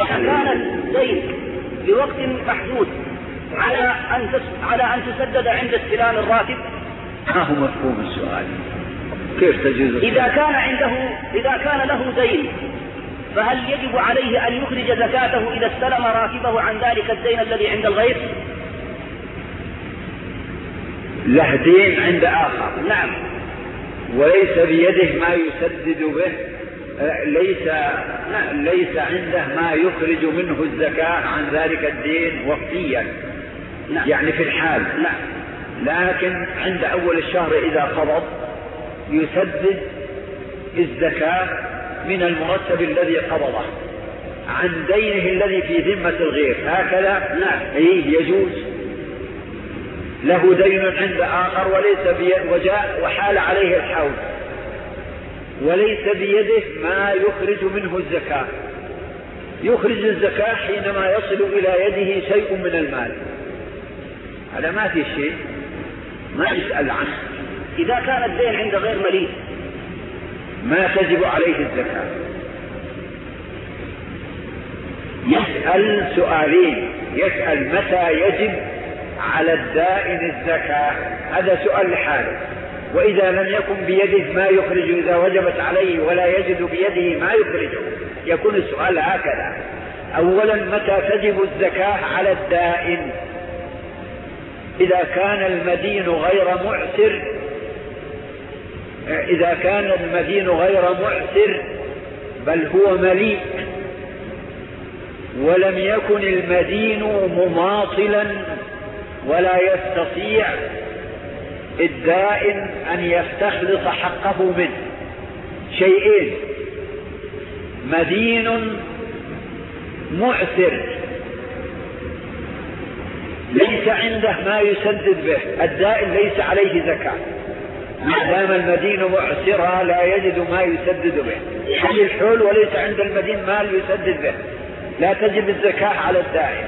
كان الدين بوقت محدود على أن تسدد عند استلام الراتب. ما هو مفهوم السؤال؟ كيف تجوز؟ إذا كان له دين فهل يجب عليه أن يخرج زكاته إذا استلم راتبه عن ذلك الدين الذي عند الغير؟ له دين عند آخر. نعم. وليس بيده ما يسدد به، ليس عنده ما يخرج منه الزكاة عن ذلك الدين وقتيا. نعم. يعني في الحال. نعم. لكن عند أول الشهر إذا قبض يسدد الزكاة من المرتب الذي قبضه عن دينه الذي في ذمة الغير. هكذا. نعم. يجوز. له دين عند آخر وجاء وحال عليه الحول وليس بيده ما يخرج منه الزكاة. يخرج الزكاة حينما يصل إلى يده شيء من المال. هذا ما في شيء ما يسأل عنه. إذا كان الدين عند غير مليء ما تجب عليه الزكاة. يسأل سؤالين: يسأل متى يجب على الدائن الزكاة، هذا سؤال لحاله. وإذا لم يكن بيده ما يخرج، إذا وجبت عليه ولا يجد بيده ما يخرجه، يكون السؤال هكذا: أولا متى تجب الزكاة على الدائن؟ إذا كان المدين غير معسر، إذا كان المدين غير معسر بل هو مليء، ولم يكن المدين مماطلا ولا يستطيع الدائن أن يستخلص حقه منه. شيئين: مدين معسر ليس عنده ما يسدد به، الدائن ليس عليه زكاة ما دام المدين معسرا لا يجد ما يسدد به. حل الحول وليس عند المدين مال يسدد به، لا تجب الزكاة على الدائن.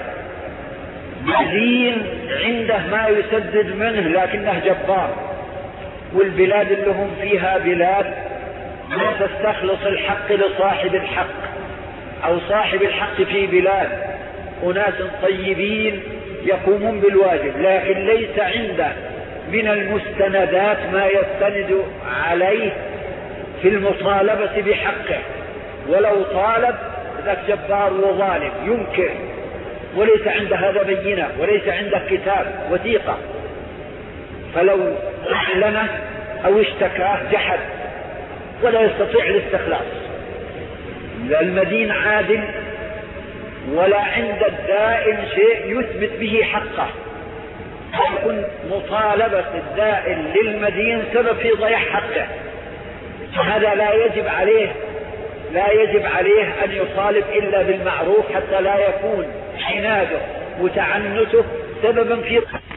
مدين عنده ما يسدد منه لكنه جبار، والبلاد اللي هم فيها بلاد لا تستخلص الحق لصاحب الحق، أو صاحب الحق في بلاد أناس طيبين يقومون بالواجب لكن ليس عنده من المستندات ما يستند عليه في المطالبة بحقه، ولو طالب ذاك جبار وظالم ينكر، وليس عنده هذا بينة وليس عنده كتاب وثيقة، فلو أعلنه أو اشتكاه جحد ولا يستطيع الاستخلاص. لا المدين عادل ولا عند الدائن شيء يثبت به حقه، يكون مطالبة الدائن للمدين سبب في ضياع حقه، هذا لا يجب عليه أن يطالب إلا بالمعروف حتى لا يكون عناده وتعنته سببا في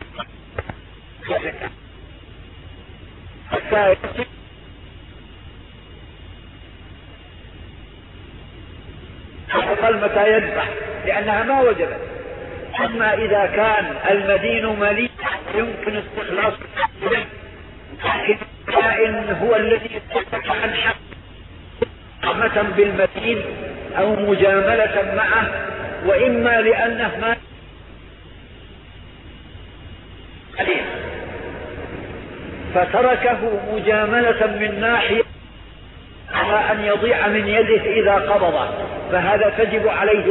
أقل متى يذبح لأنها ما وجبت. أما إذا كان المدين مليء يمكن استخلاص الدائن هو الذي يتحدث عن حق رحمة بالمدين أو مجاملة معه، وإما لأنه ما عليه فتركه مجاملة من ناحية على أن يضيع من يده إذا قبضه، فهذا تجب عليه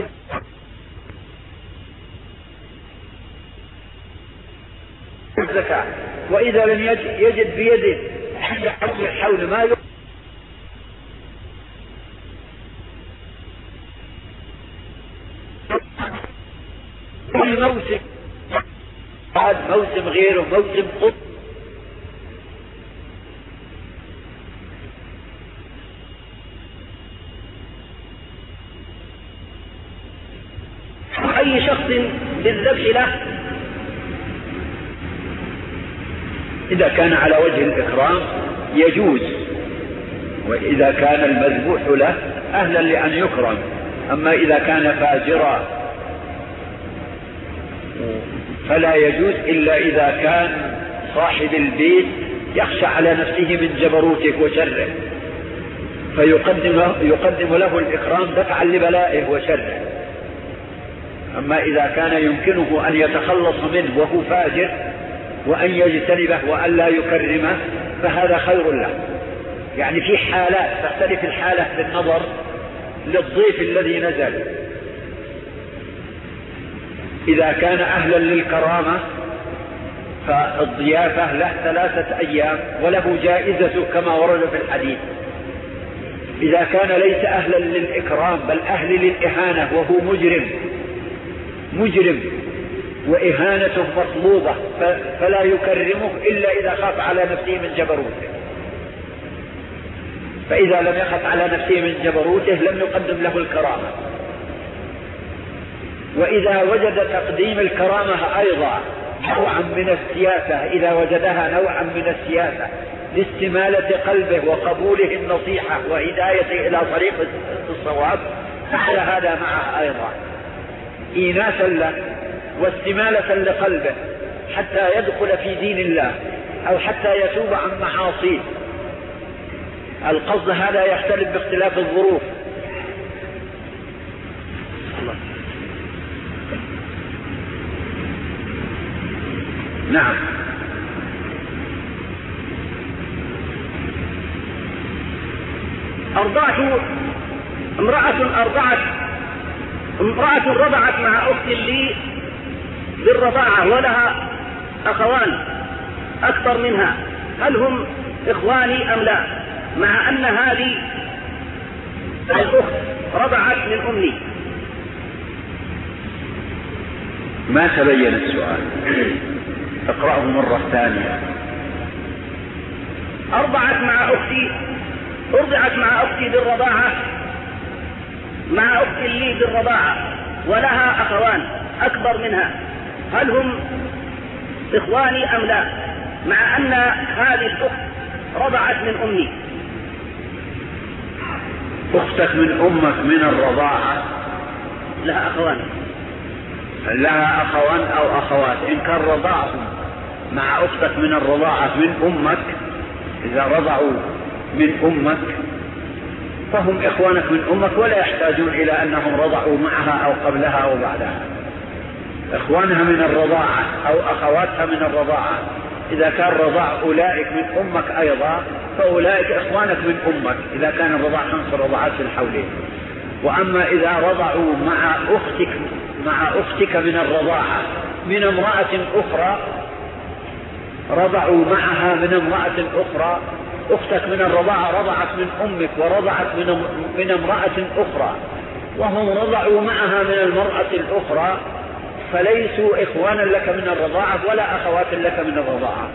الزكاة. وإذا لم يجد بيده عند حول الحول ما موسم بعد موسم غيره موسم قط أي شخص بالذبح له إذا كان على وجه الإكرام يجوز، وإذا كان المذبوح له أهلا لأن يكرم. أما إذا كان فاجرا فلا يجوز إلا إذا كان صاحب البيت يخشى على نفسه من جبروتك وشره فيقدم له الإكرام دفعا لبلائه وشره. أما إذا كان يمكنه أن يتخلص منه وهو فاجر وأن يجتنبه وأن لا يكرمه فهذا خير له. يعني في حالات تختلف الحالة بالنظر للضيف الذي نزل. إذا كان أهلا للكرامة فالضيافة له 3 أيام وله جائزة كما ورد في الحديث. إذا كان ليس أهلا للإكرام بل أهل للإهانة وهو مجرم وإهانته مطلوبة فلا يكرمه إلا إذا خاف على نفسه من جبروته، فإذا لم يخف على نفسه من جبروته لم يقدم له الكرامة. وإذا وجد تقديم الكرامة أيضا نوعا من السياسة، إذا وجدها نوعا من السياسة لاستمالة قلبه وقبوله النصيحة وهدايته إلى طريق الصواب فعل هذا معه أيضا إيناسا له واستمالة لقلبه حتى يدخل في دين الله أو حتى يتوب عن معاصيه. القصد هذا يختلف باختلاف الظروف. نعم. امرأة رضعت مع أخت لي بالرضاعة ولها أخوان أكثر منها، هل هم إخواني أم لا؟ مع أن هذه الأخت رضعت من أمي. ما تبين السؤال، اقرأه مرة ثانية. أرضعت مع أختي بالرضاعة مع أخت لي بالرضاعة ولها أخوان أكبر منها، هل هم إخواني أم لا؟ مع أن هذه الأخت رضعت من أمي. أختك من أمك من الرضاعة لها أخوان أو أخوات. إن كان رضاعهم مع أختك من الرضاعة من أمك، إذا رضعوا من أمك فهم إخوانك من أمك ولا يحتاجون إلى أنهم رضعوا معها أو قبلها أو بعدها. إخوانها من الرضاعة أو أخواتها من الرضاعة إذا كان رضاع أولئك من أمك أيضا فأولئك إخوانك من أمك إذا كان الرضاع 5 رضعات في الحولين. وأما إذا رضعوا مع أختك من الرضاعة من امرأة أخرى، رضعوا معها من امرأة أخرى، أختك من الرضاعة رضعت من أمك ورضعت من امرأة أخرى وهم رضعوا معها من المرأة الأخرى، فليسوا إخوانا لك من الرضاعة ولا أخوات لك من الرضاعة.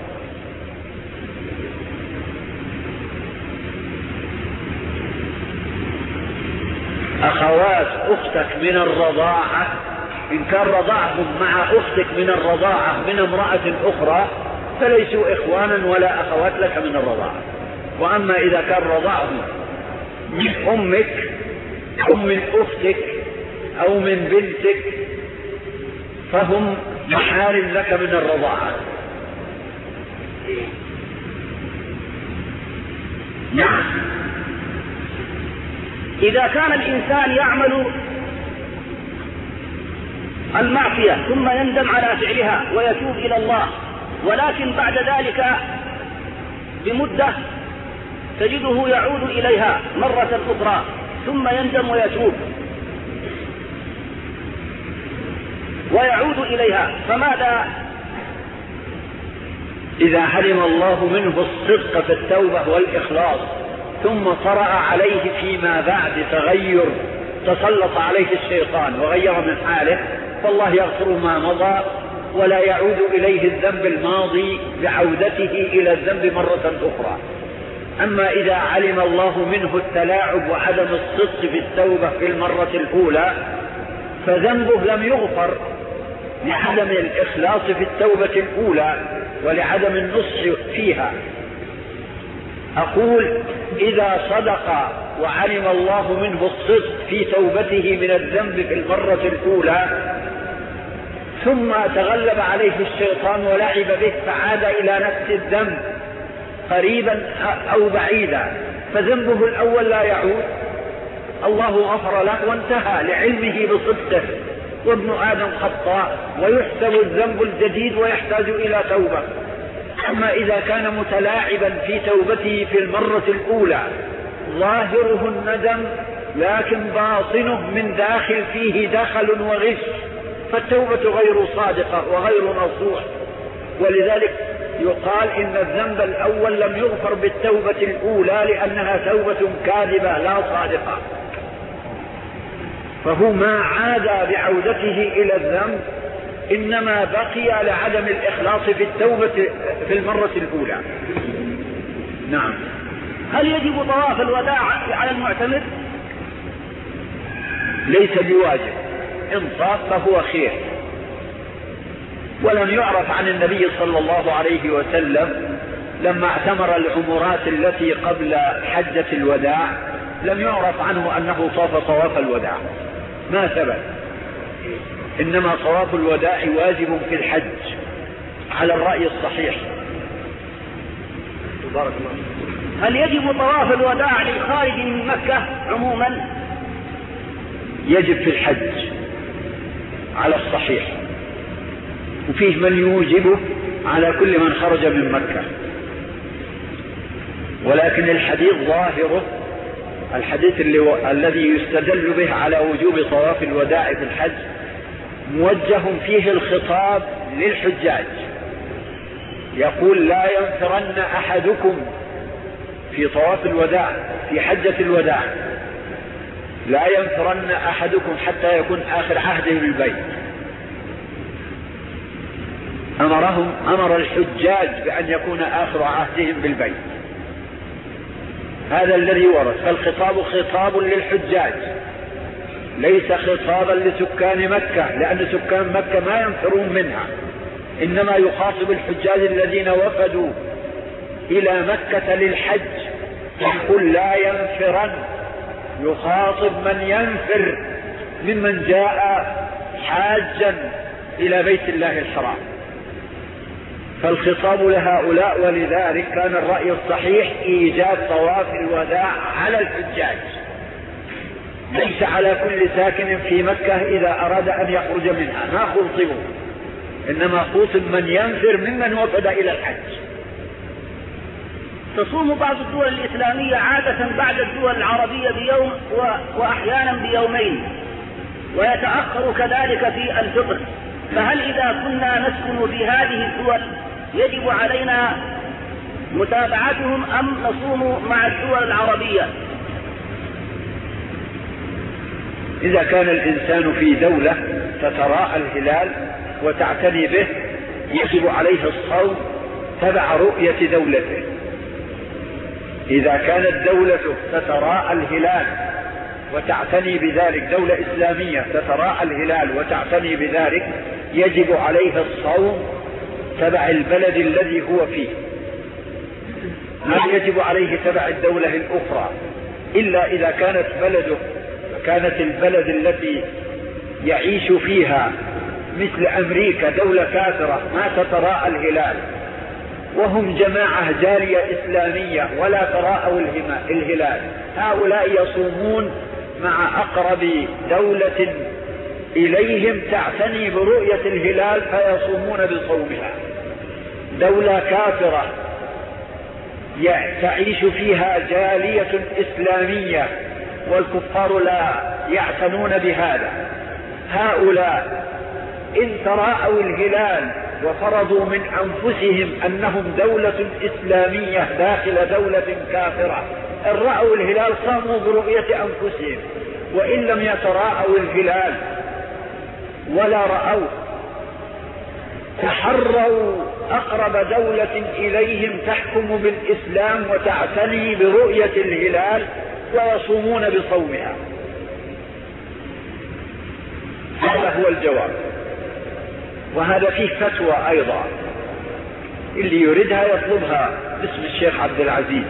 أخوات أختك من الرضاعة إن كان رضعهم مع أختك من الرضاعة من امرأة أخرى فليسوا إخوانا ولا أخوات لك من الرضاعة. وأما إذا كان رضعهم من أمك أو من أختك أو من بنتك فهم محارم لك من الرضاعة. نعم. إذا كان الإنسان يعمل المعصية ثم يندم على فعلها ويتوب إلى الله، ولكن بعد ذلك بمدة تجده يعود إليها مرة أخرى ثم يندم ويعود إليها، فماذا؟ إذا علم الله منه الصدق في التوبة والإخلاص ثم طرأ عليه فيما بعد تغير، تسلط عليه الشيطان وغير من حاله، فالله يغفر ما مضى ولا يعود إليه الذنب الماضي بعودته إلى الذنب مرة أخرى. أما إذا علم الله منه التلاعب وعدم الصدق في التوبة في المرة الأولى فذنبه لم يغفر لعدم الإخلاص في التوبة الأولى ولعدم النصح فيها. أقول إذا صدق وعلم الله منه الصدق في توبته من الذنب في المرة الأولى ثم تغلب عليه الشيطان ولعب به فعاد إلى نفس الذنب قريبا أو بعيدا فذنبه الأول لا يعود، الله غفر له وانتهى لعلمه بصدقه وابن آدم خطاء ويحسب الذنب الجديد ويحتاج إلى توبة. أما إذا كان متلاعبا في توبته في المرة الأولى ظاهره الندم لكن باطنه من داخل فيه دخل وغش، فالتوبة غير صادقة وغير نصوح. ولذلك يقال إن الذنب الأول لم يغفر بالتوبة الأولى لأنها توبة كاذبة لا صادقة، فهو ما عاد بعودته إلى الذنب، إنما بقي لعدم الإخلاص في التوبة في المرة الأولى. نعم. هل يجب طواف الوداع على المعتمر؟ ليس بواجب، إن طاف فهو خير. ولم يعرف عن النبي صلى الله عليه وسلم لما اعتمر العمرات التي قبل حجة الوداع لم يعرف عنه أنه طاف طواف الوداع، ما ثبت. إنما طواف الوداع واجب في الحج على الرأي الصحيح. بارك الله. هل يجب طواف الوداع للخارج من مكة عموما؟ يجب في الحج على الصحيح، وفيه من يوجبه على كل من خرج من مكة، ولكن الحديث ظاهره الحديث الذي يستدل به على وجوب طواف الوداع في الحج موجه فيه الخطاب للحجاج، يقول لا ينفرن أحدكم في طواف الوداع في حجة الوداع، لا ينفرن أحدكم حتى يكون آخر عهده بالبيت. أمر الحجاج بأن يكون آخر عهدهم بالبيت، هذا الذي ورد. فالخطاب خطاب للحجاج ليس خطابا لسكان مكة، لأن سكان مكة ما ينفرون منها، إنما يخاطب الحجاج الذين وفدوا إلى مكة للحج، يقول لا ينفرن، يخاطب من ينفر ممن جاء حاجا إلى بيت الله الحرام. فالخطاب لهؤلاء، ولذلك كان الرأي الصحيح إيجاب طواف الوداع على الحجاج، ليس على كل ساكن في مكة إذا أراد أن يخرج منها، ما خلطبوا، إنما خلطب من ينفر ممن وفد إلى الحج. تصوم بعض الدول الإسلامية عادة بعد الدول العربية بيوم وأحيانا بيومين، ويتأخر كذلك في الفطر، فهل إذا كنا نسكن في هذه الدول يجب علينا متابعتهم أم نصوم مع الدول العربية؟ إذا كان الإنسان في دولة تتراءى الهلال وتعتني به يجب عليه الصوم تبع رؤية دولته. إذا كانت دولته تتراءى الهلال وتعتني بذلك، دولة إسلامية تتراءى الهلال وتعتني بذلك، يجب عليه الصوم تبع البلد الذي هو فيه، لا يجب عليه تبع الدولة الأخرى، إلا إذا كانت البلد التي يعيش فيها مثل أمريكا دولة كافرة ما تتراءى الهلال، وهم جماعة جالية إسلامية ولا تراءوا الهلال، هؤلاء يصومون مع أقرب دولة إليهم تعتني برؤية الهلال فيصومون بصومها. دولة كافرة تعيش فيها جالية إسلامية والكفار لا يعتنون بهذا، هؤلاء إن تراءوا الهلال وفرضوا من أنفسهم أنهم دولة إسلامية داخل دولة كافرة، إن رأوا الهلال صاموا برؤية أنفسهم، وإن لم يتراءوا الهلال ولا رأوا تحروا أقرب دولة إليهم تحكم بالإسلام وتعتني برؤية الهلال ويصومون بصومها. هذا هو الجواب، وهذا فيه فتوى أيضا، اللي يريدها يطلبها باسم الشيخ عبد العزيز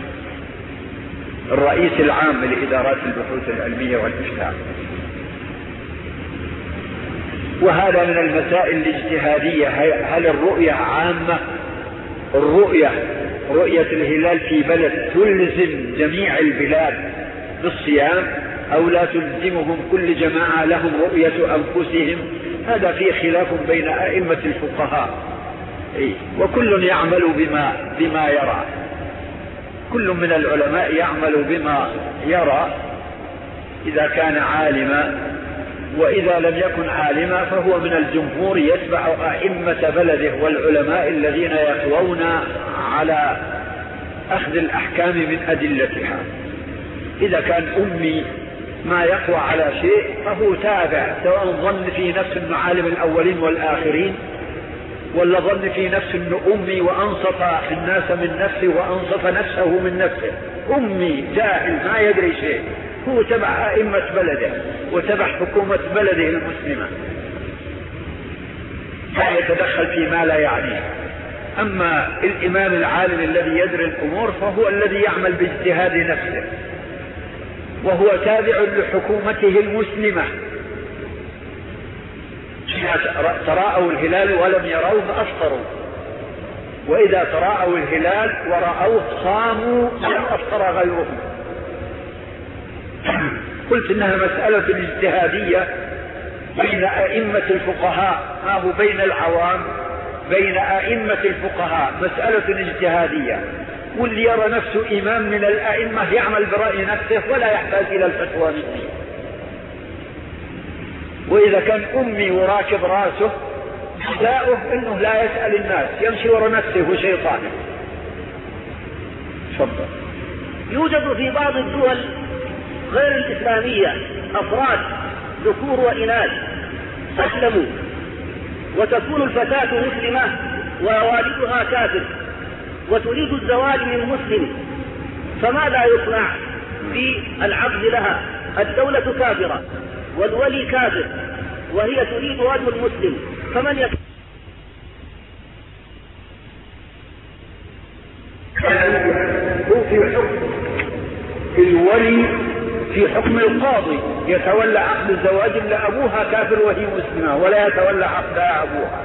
الرئيس العام لإدارات البحوث العلمية والإفتاء. وهذا من المسائل الاجتهادية، هل الرؤية عامة؟ رؤية الهلال في بلد تلزم جميع البلاد بالصيام، أو لا تلزمهم كل جماعة لهم رؤية أنفسهم. هذا فيه خلاف بين أئمة الفقهاء، وكل يعمل بما يرى، كل من العلماء يعمل بما يرى إذا كان عالما، وإذا لم يكن عالما فهو من الجمهور يتبع أئمة بلده والعلماء الذين يقوون على أخذ الأحكام من أدلتها. إذا كان أمي ما يقوى على شيء فهو تابع، سواء ظن في نفس المعالم الأولين والآخرين، ولا ظن في نفس أنه أمي وأنصف الناس من نفسه وأنصف نفسه من نفسه. أمي جاهل ما يدري شيء، هو تبع أئمة بلده وتبع حكومة بلده المسلمة، لا يتدخل فيما لا يعنيه. أما الإمام العالم الذي يدري الأمور فهو الذي يعمل باجتهاد نفسه، وهو تابع لحكومته المسلمة. تراءوا الهلال ولم يروه أفطروا، وإذا تراءوا الهلال ورأوه صاموا لم أفطر غيرهم. قلت إنها مسألة اجتهادية بين أئمة الفقهاء، ما هو بين العوام، بين أئمة الفقهاء مسألة اجتهادية، واللي يرى نفسه إمام من الأئمة يعمل برأي نفسه ولا يحتاج إلى الفتوى مني. وإذا كان أمي وراكب راسه جزاؤه إنه لا يسأل الناس، يمشي وراء نفسه وشيطانه. تفضل. يوجد في بعض الدول غير الإسلامية أفراد ذكور وإناث أسلموا، وتكون الفتاة مسلمة ووالدها كافر وتريد الزواج من مسلم، فماذا يصنع في العقد لها؟ الدولة كافرة والولي كافر وهي تريد رجل مسلم، فمن يكون في حكم الولي في حكم القاضي يتولى عقد الزواج إلا أبوها كافر وهي مسلمة، ولا يتولى عقدها أبوها.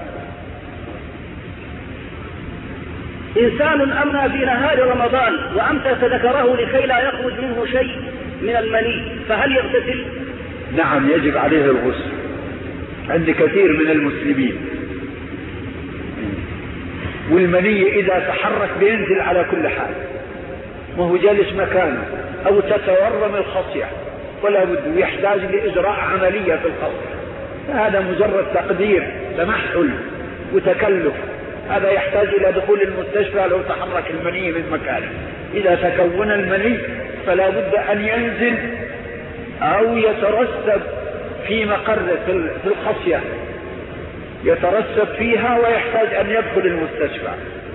إنسان أمنى في نهار رمضان وأمسك ذكره لكي لا يخرج منه شيء من المني، فهل يغتسل؟ نعم، يجب عليه الغسل عند كثير من المسلمين. والمني إذا تحرك بينزل على كل حال، وهو جالس مكانه، أو تتورم الخصية ولا بد يحتاج لإجراء عملية في الخصية. هذا مجرد تقدير تمحل وتكلف، هذا يحتاج إلى دخول المستشفى لو تحرك المني من مكانه. إذا تكون المني فلا بد أن ينزل أو يترسب في مقر في الخصية، يترسب فيها ويحتاج أن يدخل المستشفى.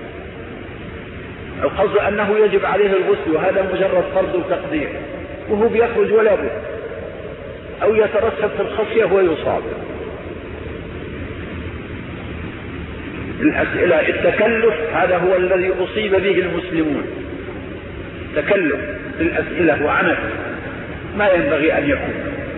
القصد أنه يجب عليه الغسل، وهذا مجرد فرض وتقدير، وهو بيخرج ولا بد، أو يترسب في الخصية ويصاب. الأسئلة التكلف هذا هو الذي أصيب به المسلمون، تكلف في الأسئلة وعنف ما ينبغي أن يكون.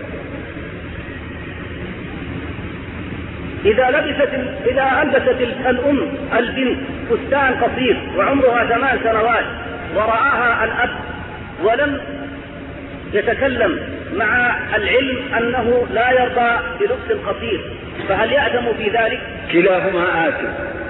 إذا ألبست الأم البنت فستان قصير وعمرها 8 سنوات ورآها الأب ولم يتكلم مع العلم أنه لا يرضى بلبس القصير، فهل يأثم في ذلك؟ كلاهما آثم.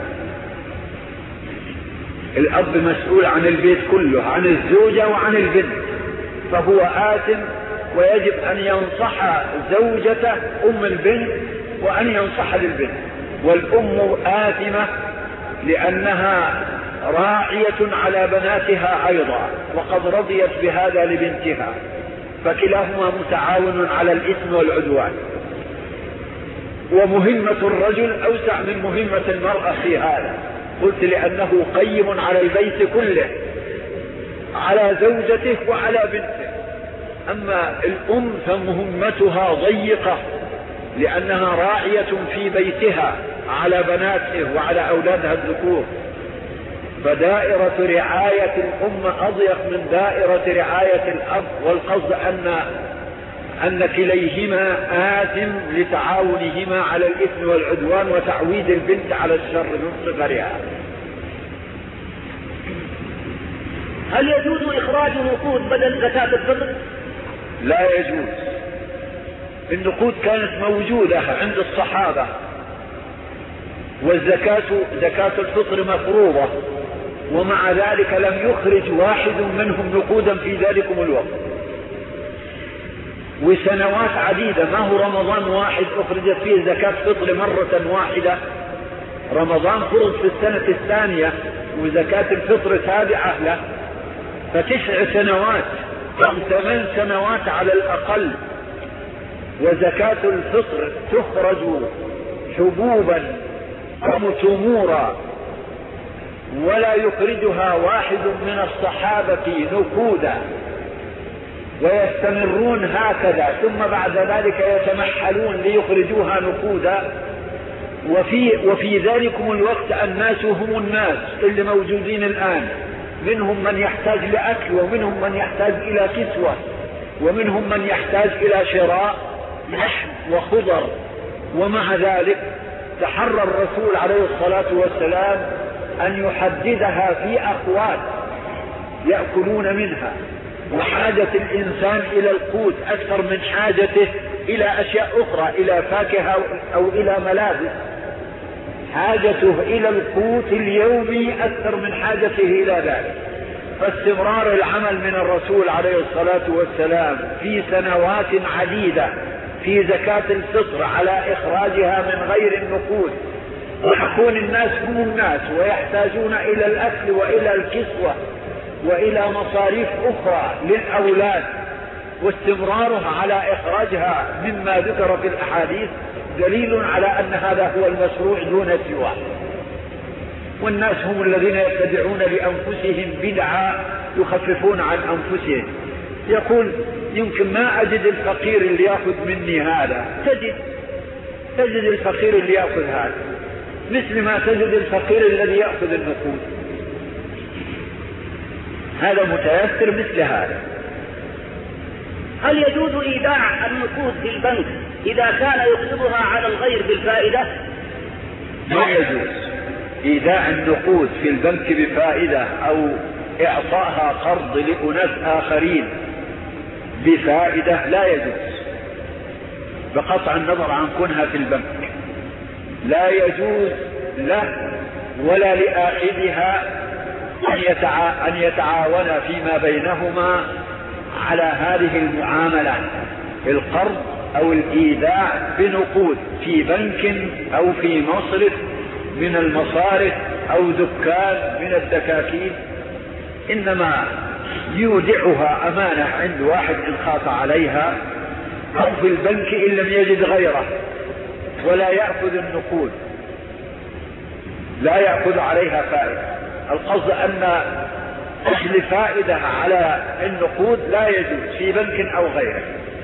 الأب مسؤول عن البيت كله، عن الزوجة وعن البنت، فهو آثم، ويجب أن ينصح زوجته أم البنت وأن ينصح للبنت. والأم آثمة لأنها راعية على بناتها أيضا، وقد رضيت بهذا لبنتها، فكلاهما متعاون على الإثم والعدوان. ومهمة الرجل أوسع من مهمة المرأة في هذا، قلت لأنه قيم على البيت كله، على زوجته وعلى بنته. أما الأم فمهمتها ضيقة لأنها راعية في بيتها على بناته وعلى أولادها الذكور، فدائرة رعاية الأم أضيق من دائرة رعاية الأب. والقصد أن كليهما آثم لتعاونهما على الإثم والعدوان وتعويد البنت على الشر من صغرها. هل يجوز إخراج نقود بدل زكاة الفطر؟ لا يجوز. النقود كانت موجودة عند الصحابة، والزكاة زكاة الفطر مفروضة، ومع ذلك لم يخرج واحد منهم نقودا في ذلكم الوقت، وسنوات عديدة. ما هو رمضان واحد أخرجت فيه زكاة فطر مرة واحدة، رمضان فرض في السنة الثانية وزكاة الفطر تابعة له، ف9 سنوات أو 8 سنوات على الأقل. وزكاة الفطر تخرج حبوبا أو تمورا، ولا يخرجها واحد من الصحابة نقودا، ويستمرون هكذا، ثم بعد ذلك يتمحلون ليخرجوها نقودا. وفي ذلكم الوقت الناس هم الناس اللي موجودين الآن، منهم من يحتاج لأكل، ومنهم من يحتاج إلى كسوة، ومنهم من يحتاج إلى شراء لحم وخضر. ومع ذلك تحرى الرسول عليه الصلاة والسلام أن يحددها في أقوات يأكلون منها، وحاجة الإنسان إلى القوت أكثر من حاجته إلى أشياء أخرى، إلى فاكهة أو إلى ملابس. حاجته إلى القوت اليومي أكثر من حاجته إلى ذلك. فاستمرار العمل من الرسول عليه الصلاة والسلام في سنوات عديدة في زكاة الفطر على إخراجها من غير النقود، ويكون الناس هم الناس ويحتاجون إلى الأكل وإلى الكسوة وإلى مصاريف أخرى للأولاد، واستمرارها على إخراجها مما ذكر في الأحاديث دليل على أن هذا هو المشروع دون سواه. والناس هم الذين يبتدعون لأنفسهم بدعة يخففون عن أنفسهم. يقول يمكن ما أجد الفقير اللي يأخذ مني هذا، تجد الفقير اللي يأخذ هذا، مثل ما تجد الفقير الذي يأخذ النقود. هذا متيسر مثل هذا. هل يجوز إيداع النقود في البنك إذا كان يقرضها على الغير بالفائدة؟ لا يجوز إيداع النقود في البنك بفائدة أو إعطائها قرض لأناس آخرين بفائدة، لا يجوز بقطع النظر عن كونها في البنك. لا يجوز له ولا لآخذها أن يتعاون فيما بينهما على هذه المعاملة، القرض أو الإيداع بنقود في بنك أو في مصرف من المصارف أو دكان من الدكاكين، إنما يودعها أمانة عند واحد إن خاف عليها، أو في البنك إن لم يجد غيره، ولا يأخذ النقود، لا يأخذ عليها فائدة. القصد أن أخذ فائدة على النقود لا يجوز في بنك أو غيره.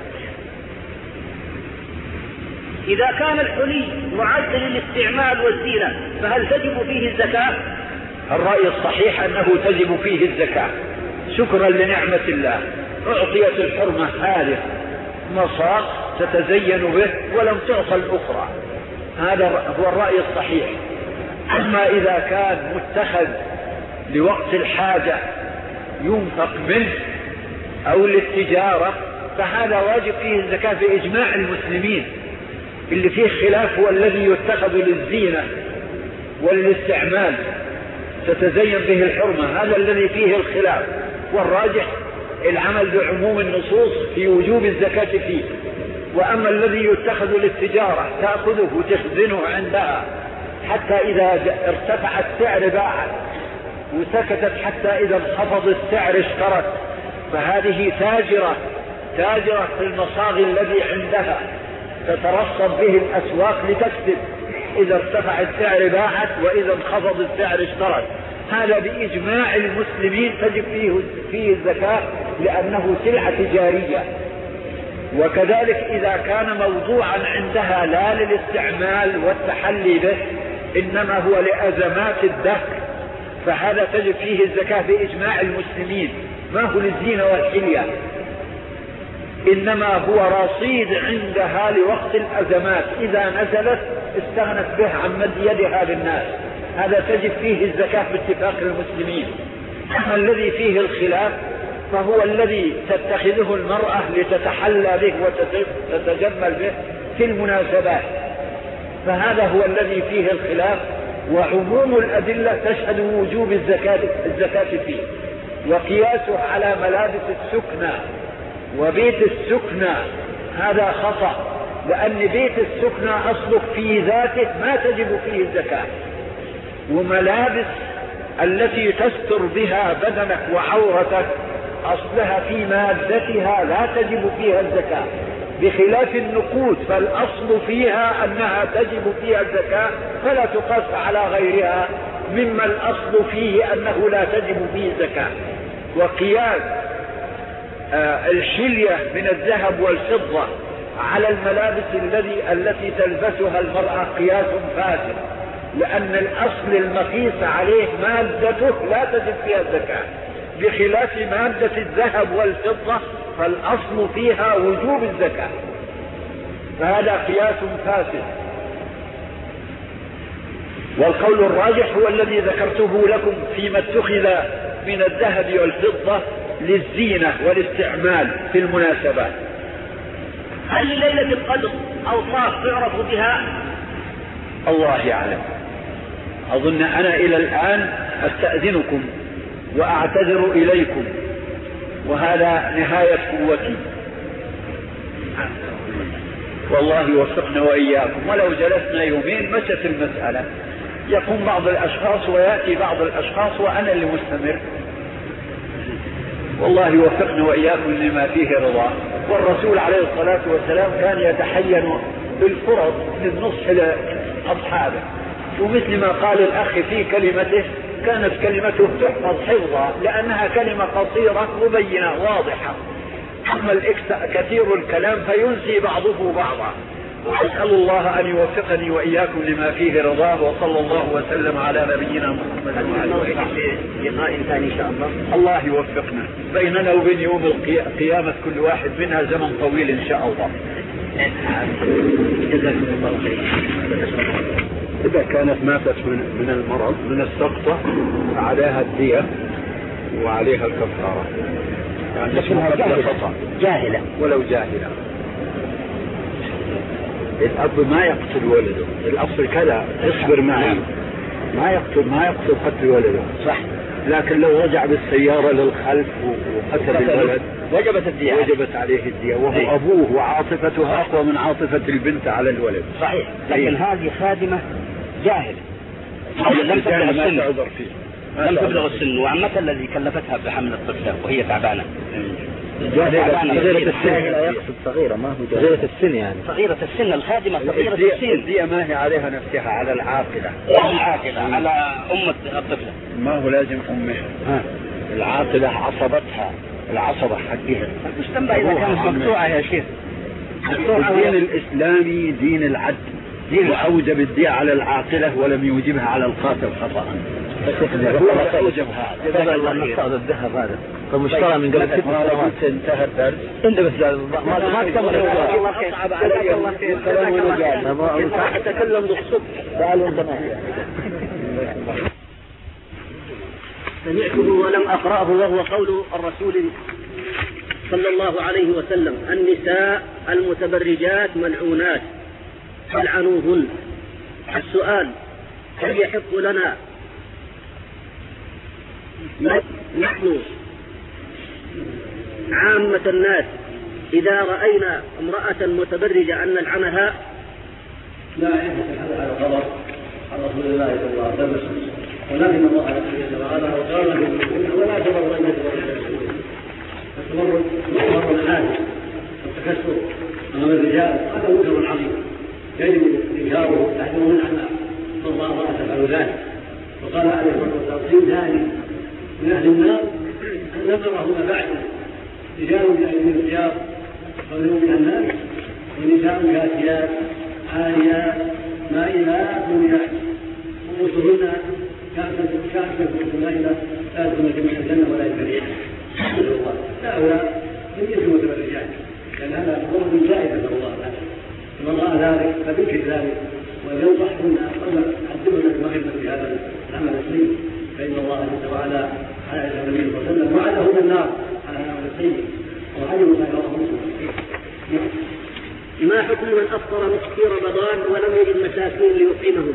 إذا كان الحلي معد للاستعمال والزينة فهل تجب فيه الزكاة؟ الرأي الصحيح أنه تجب فيه الزكاة شكرا لنعمة الله. أعطيت الحرمة هذه مصاق تتزين به ولم تعطى الأخرى، هذا هو الرأي الصحيح. أما إذا كان متخذ لوقت الحاجة ينفق منه أو للتجارة فهذا واجب فيه الزكاة بإجماع المسلمين. اللي فيه خلاف هو الذي يتخذ للزينة وللاستعمال تتزين به الحرمة، هذا الذي فيه الخلاف، والراجح العمل بعموم النصوص في وجوب الزكاة فيه. وأما الذي يتخذ للتجارة تأخذه وتخزنه عندها حتى إذا ارتفع السعر باعت، وسكتت حتى إذا انخفض السعر اشترت، فهذه تاجرة في المصاغ الذي عندها تترصد به الأسواق لتكسب، إذا ارتفع السعر باعت وإذا انخفض السعر اشترت. هذا بإجماع المسلمين تجب فيه الزكاة لأنه سلعة تجارية. وكذلك إذا كان موضوعا عندها لا للاستعمال والتحلي به إنما هو لأزمات الدهر فهذا تجب فيه الزكاة بإجماع المسلمين، ما هو للزينة والحلية، إنما هو رصيد عندها لوقت الأزمات، إذا نزلت استغنت به عن مد يدها للناس، هذا تجب فيه الزكاة باتفاق المسلمين. أما الذي فيه الخلاف فهو الذي تتخذه المرأة لتتحلى به وتتجمل به في المناسبات، فهذا هو الذي فيه الخلاف. وعموم الأدلة تشهد وجوب الزكاة فيه، وقياسه على ملابس السكنى وبيت السكنى هذا خطأ، لأن بيت السكنى أصله في ذاته ما تجب فيه الزكاة، وملابس التي تستر بها بدنك وعورتك أصلها في مادتها لا تجب فيها الزكاة، بخلاف النقود فالأصل فيها أنها تجب فيها الزكاة فلا تقاس على غيرها مما الأصل فيه أنه لا تجب فيه الزكاة. وقياس الحلية من الذهب والفضة على الملابس التي تلبسها المرأة قياس فاسد، لأن الأصل المقيس عليه مادته لا تجب فيها الزكاة، بخلاف مادة الذهب والفضة فالأصل فيها وجوب الزكاة، فهذا قياس فاسد. والقول الراجح هو الذي ذكرته لكم فيما اتخذ من الذهب والفضة للزينة والاستعمال في المناسبات. هل لليلة القدر أوصاف تعرف بها؟ الله يعلم. أظن أنا إلى الآن أستأذنكم وأعتذر إليكم، وهذا نهاية قوتي، والله يوفقنا وإياكم. ولو جلسنا يومين مشت المسألة، يقوم بعض الأشخاص ويأتي بعض الأشخاص وأنا اللي مستمر. والله يوفقنا وإياكم لما فيه رضاه. والرسول عليه الصلاة والسلام كان يتحين بالفرض للنصح لأصحابه، ومثل ما قال الأخ في كلمته كانت كلمته تحفظ حفظا لأنها كلمة قصيرة مبينة واضحة، أما كثير الكلام فينسي بعضه بعضا. وأسأل الله أن يوفقني وإياكم لما فيه رضاه، وصلى الله وسلم على نبينا محمد وعلى آله. لقاء ثاني إن شاء الله. الله يوفقنا. بيننا وبين يوم القيامة كل واحد منها زمن طويل إن شاء الله. جزاكم الله خير. إذا كانت ماتت من المرض من السقطة عليها الدية وعليها الكفارة، يعني لكنها جاهلة ولو جاهلة. الأب ما يقتل ولده، الأصل كذا اصبر معي، ما يقتل قتل ولده صح، لكن لو رجع بالسيارة للخلف وقتل الولد وجبت الدية، وجبت عليه الدية، وهو أبوه وعاطفته أقوى من عاطفة البنت على الولد. صحيح، لكن هذه خادمة جاهلة لم تبلغ السن، وعمتها الذي كلفتها بحمل الطفلة وهي تعبانة. صغيرة السن، لا يقصد صغيرة، ما هو صغيرة السن، يعني صغيرة السن، الخادمة صغيرة السن. الدية ما هي عليها نفسها، على العاقلة، على أم الطفلة، ما هو لازم أمها. العاقلة عصبتها، العصبة حقها مش تنبع إذا كانت مقطوعة يا شيخ. الدين الإسلامي دين العدل، وأوجب الدية على العاقلة ولم يوجبها على القاتل خطأ. هذا الله نقصد الذهب هذا فمشترى من قبل 6 سنوات. انتهى الدرس انت بس ما تكمل. اصعب علي الكلام وانا اتكلم بالصدق. تعالوا انت سمعته ولم اقراه، وهو قول الرسول صلى الله عليه وسلم: النساء المتبرجات ملعونات فالعنوهن. السؤال: هل يحق لنا نحن عامة الناس إذا رأينا امرأة متبرجة أن نلعنها؟ لا يحدث هذا على الغضب عن رسول الله صلى الله عليه وسلم، ولكن الله جل وعلا قال ولا تبرجن التبرج العادي والتكسر امام الرجال، هذا منكر عظيم يجب انكاره تحذيرا عنا من الله تفعل ذلك. وقال عليه الصلاه والسلام: ثاني من اهل النار ان نذرهما بعد رجال بأيديهم الثياب قبلهم من الناس، ونساء كاسيات عاريات مائلات مميلات رؤوسهن كاسة مائلة لا يدخلن جميع الجنة ولا يدخلن الله. هؤلاء لم يكونوا متبرجات، لأن هذا ضرب زائد من الله تعالى. فمن رأى ذلك فبنكر ذلك ولينصحهن قبل حدهن المغرب في هذا العمل السيء، فإن الله جل وعلا على النبي صلى الله عليه وسلم وعدهم النار على السيء وعلم ما يراه مسلم. ما حكم من أفطر في رمضان ولم يجد مساكين ليطعمهم؟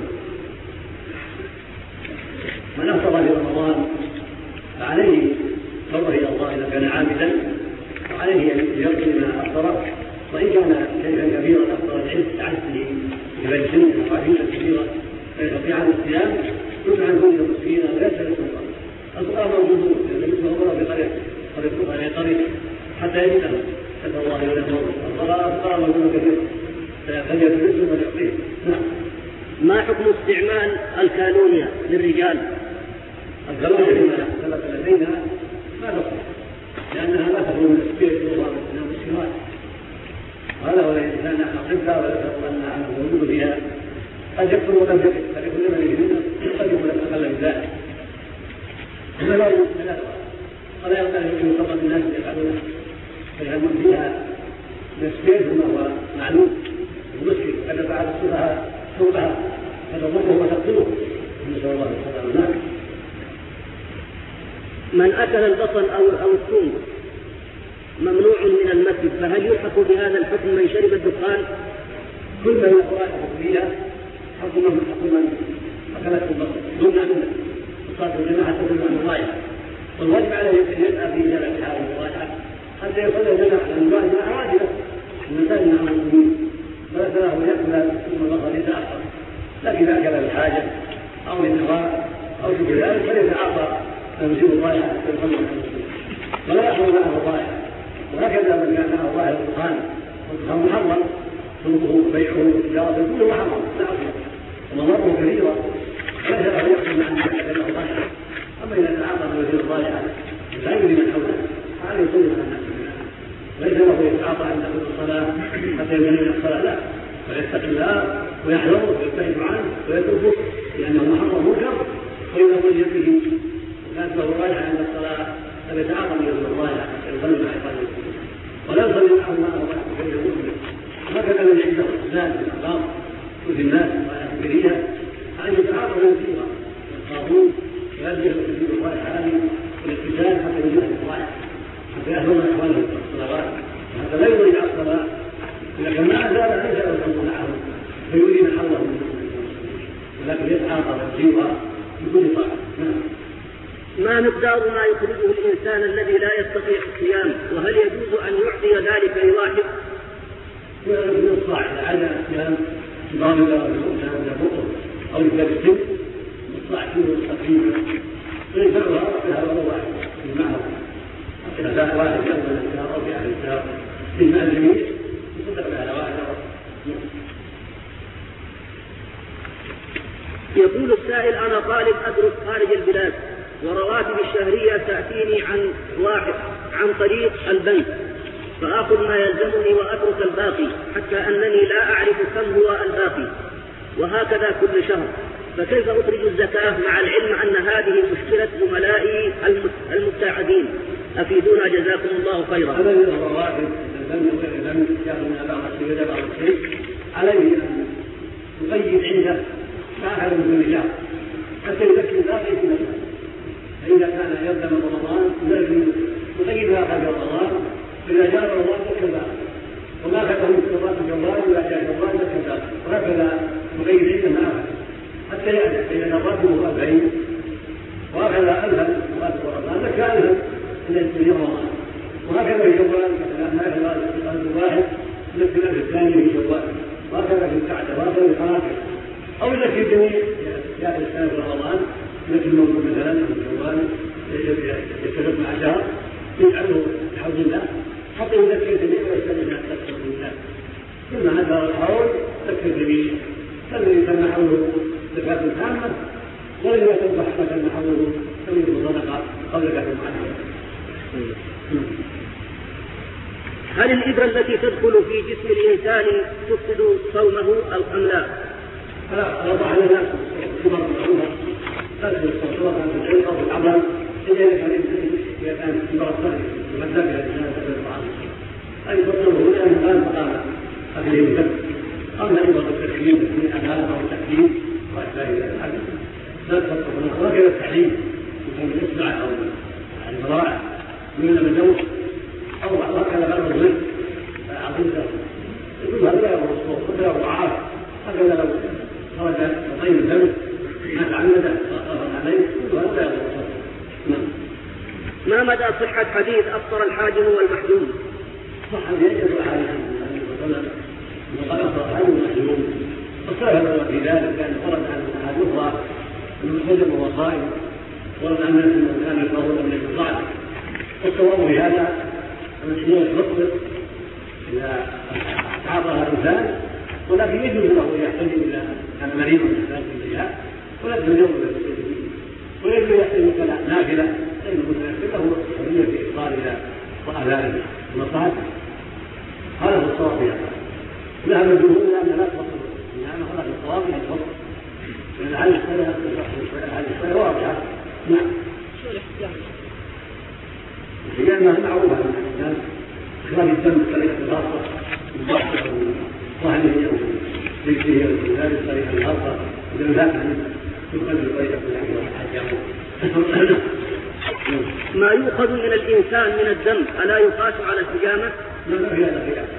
من أفطر في رمضان فعليه توبة إلى الله إذا كان عامدا، وعليه أن يقضي ما أفطر، وإن كان شيئا كبيرا أفطر لعجزه كبير سن وعافية كبيرة فيستطيع عن الصيام يطعم عن كل مسكين ويسأل السلطان. الفقراء موجودون لأن يسمى بقرية قد طريق حتى يجده نسأل الله له. الفقراء موجودون كثير فليتمسوا ويعطيه. ما حكم استعمال الكالونيا للرجال؟ الكالونيا ثبت لدينا ما تصلح لأنها لا تكون من السبيل من المسكرات، وهذا هو الإنسان أحبها ولا تقول أنها موجود فيها قد يكثر ولم يكثر، قد يكون لمن يجدنا قد يكون أقل من ذلك. ولا ينبغي أن يصرف الناس يفعلونه فيهمون فيها من السبيل ثم هو معلوم المسكر قد فعل الصفها ثوبها فتضره وتقتله. نسأل الله السلامة. من أكل البصل أو الثوم ممنوع من المسجد، فهل يلحق بهذا الحكم من شرب الدخان؟ كل من الأوراق الحكمية حكم من أكلت البصل دون أن تصاب الجماعة تدل عن الراية، والواجب عليه أن يسعى في جلب هذه الراية حتى يصل الجماعة عن الراية واجبة من سلم عن المسلمين، فلا له يأكل ثم البصل يتأخر، لكن إذا أكل الحاجة أو للنواء أو شبه ذلك فليتعاطى تنزيل الراية حتى يصل عن المسلمين ولا يحصل معه الراية. وهكذا من كان معه ظاهر الدخان والدخان محرم شربه بيعه تجارته كله محرم لا أصل ومضره كثيرة وليس له يحصل مع الناس بين الراية. أما إذا تعاطى تنزيل الراية لا يدري من حوله فعليه يصلي مع الناس ليس له يتعاطى عند كل الصلاة حتى يبين من الصلاة، لا، فيتقي الله ويحذره ويبتعد عنه ويتركه لأنه محرم منكر. وإذا ولي به وكانت له راية عند الصلاة فليتعاطى من الراية حتى يصلي مع إخوانه ولا يصلي معه ما هو غير مسلم. هكذا من عنده الإسلام في الأخبار وفي الناس والكبيرية أن يتعاطى من السيرة والطاغوت ويلجأ تنزيل الراية هذه والاتجاه حتى يجيء الراية حتى يحضر إخوانه في الصلوات. وهذا لا يضيع الصلاة لكن ما زال ليس له الحمد معه فيريد حظه من ولكن يتعاطى بالسيرة بكل طاعة. ما مقدار ما يخرجه الإنسان الذي لا يستطيع الصيام، وهل يجوز أن يعطي ذلك لواحد؟ من الصاع إذا عاد الصيام ضامن له بطر أو يبدأ السن الصاع كله تقريبا فيدفعها فيها ولو واحد بالمعنى إذا كان واحد في أول الشهر أو في آخر الشهر بالماء الجميل يصدق بها على واحد. يقول السائل: أنا طالب أدرس خارج البلاد ورواتب الشهرية تأتيني عن طريق البنك، فآخذ ما يلزمني وأترك الباقي حتى أنني لا أعرف كم هو الباقي، وهكذا كل شهر، فكيف أخرج الزكاة مع العلم أن هذه مشكلة زملائي المبتعدين؟ أفيدونا جزاكم الله خيرا. الذي الرواتب لم يأخذنا بعض الشيء بعض الشيء عليه أن يقيد عنده ما أحد من الرجال حتى يذكر الباقي في نفسه. فإذا كان يبدأ من رمضان لازم يقيدها قبل رمضان، فإذا جاء رمضان ذكر وما أخذه من صلاة الجوال ولا جاء الجوال ذكر، وهكذا يقيد عنده ما أخذ حتى يعرف بين الراتب 40 وأخذ 1000 راتب رمضان ذكر 1000 في رمضان، وهكذا في الجوال مثلا ما أخذ واحد ذكر الثاني في الجوال، وهكذا في القعدة وهكذا في الحركة أو يذكر جميع جاء الإنسان في رمضان يذكر موجود مثلا في الجوال يتفق مع شهر يجعله بحول الله حتى يذكر جميع ويستمع الناس أكثر من الله. ثم هذا الحول ذكر جميع فالذي تم حوله زكاة تامة ولن يتم ما تم حوله فمنه صدقة أو زكاة معينة. هل الإبرة التي تدخل في جسم الإنسان تفسد صومه أم لا؟ فلا وضع لنا كبر الصورة تدخل الصورة في العلم أو في العمل إذا كان كبر الصورة ومن ذلك الإنسان تدخل الطعام أي تصوره لأنه الآن فقام أكله الدم أما إبرة التكليم من الأمام أو التكليم وأشباه ذلك لا تفصل وكذا التحليم يكون الإصبع أو المراعي من المجوس الحديث أفطر الحاجم والمحجوم. صح يجب الحديث النبي صلى الله عليه وسلم وقال أفطر الحاجم والمحجوم، واختلف في ذلك لأن ورد عن أحد أخرى المحجم وهو صائم، ورد عن الناس من كان يقرأون من الصائم. والصواب في هذا أن الحجام يفطر إذا تعاطاها الإنسان، ولكن يجوز له أن يحتجم إذا كان مريضا يحتاج إليها، ولكن اليوم ويجب أن يحتجم نافلة، فإن المسلم له حرية في إفطار إذا رأى ذلك المصلحة. هذا هو الصواب في هذا. ذهب الجمهور إلى أن لا تفطر، لأن هذا الصواب لا تفطر، لأن هذه الصلاة واضحة. نعم. الحجامة معروفة عن الإسلام، إخراج الدم بطريقة خاصة مضاعفة ظهره أو رجله أو ذلك بطريقة خاصة، إذا ذاك يخرج بطريقة ما يؤخذ من الإنسان من الدم ألا يقاس على الحجامة؟ لا في هذا خلاف،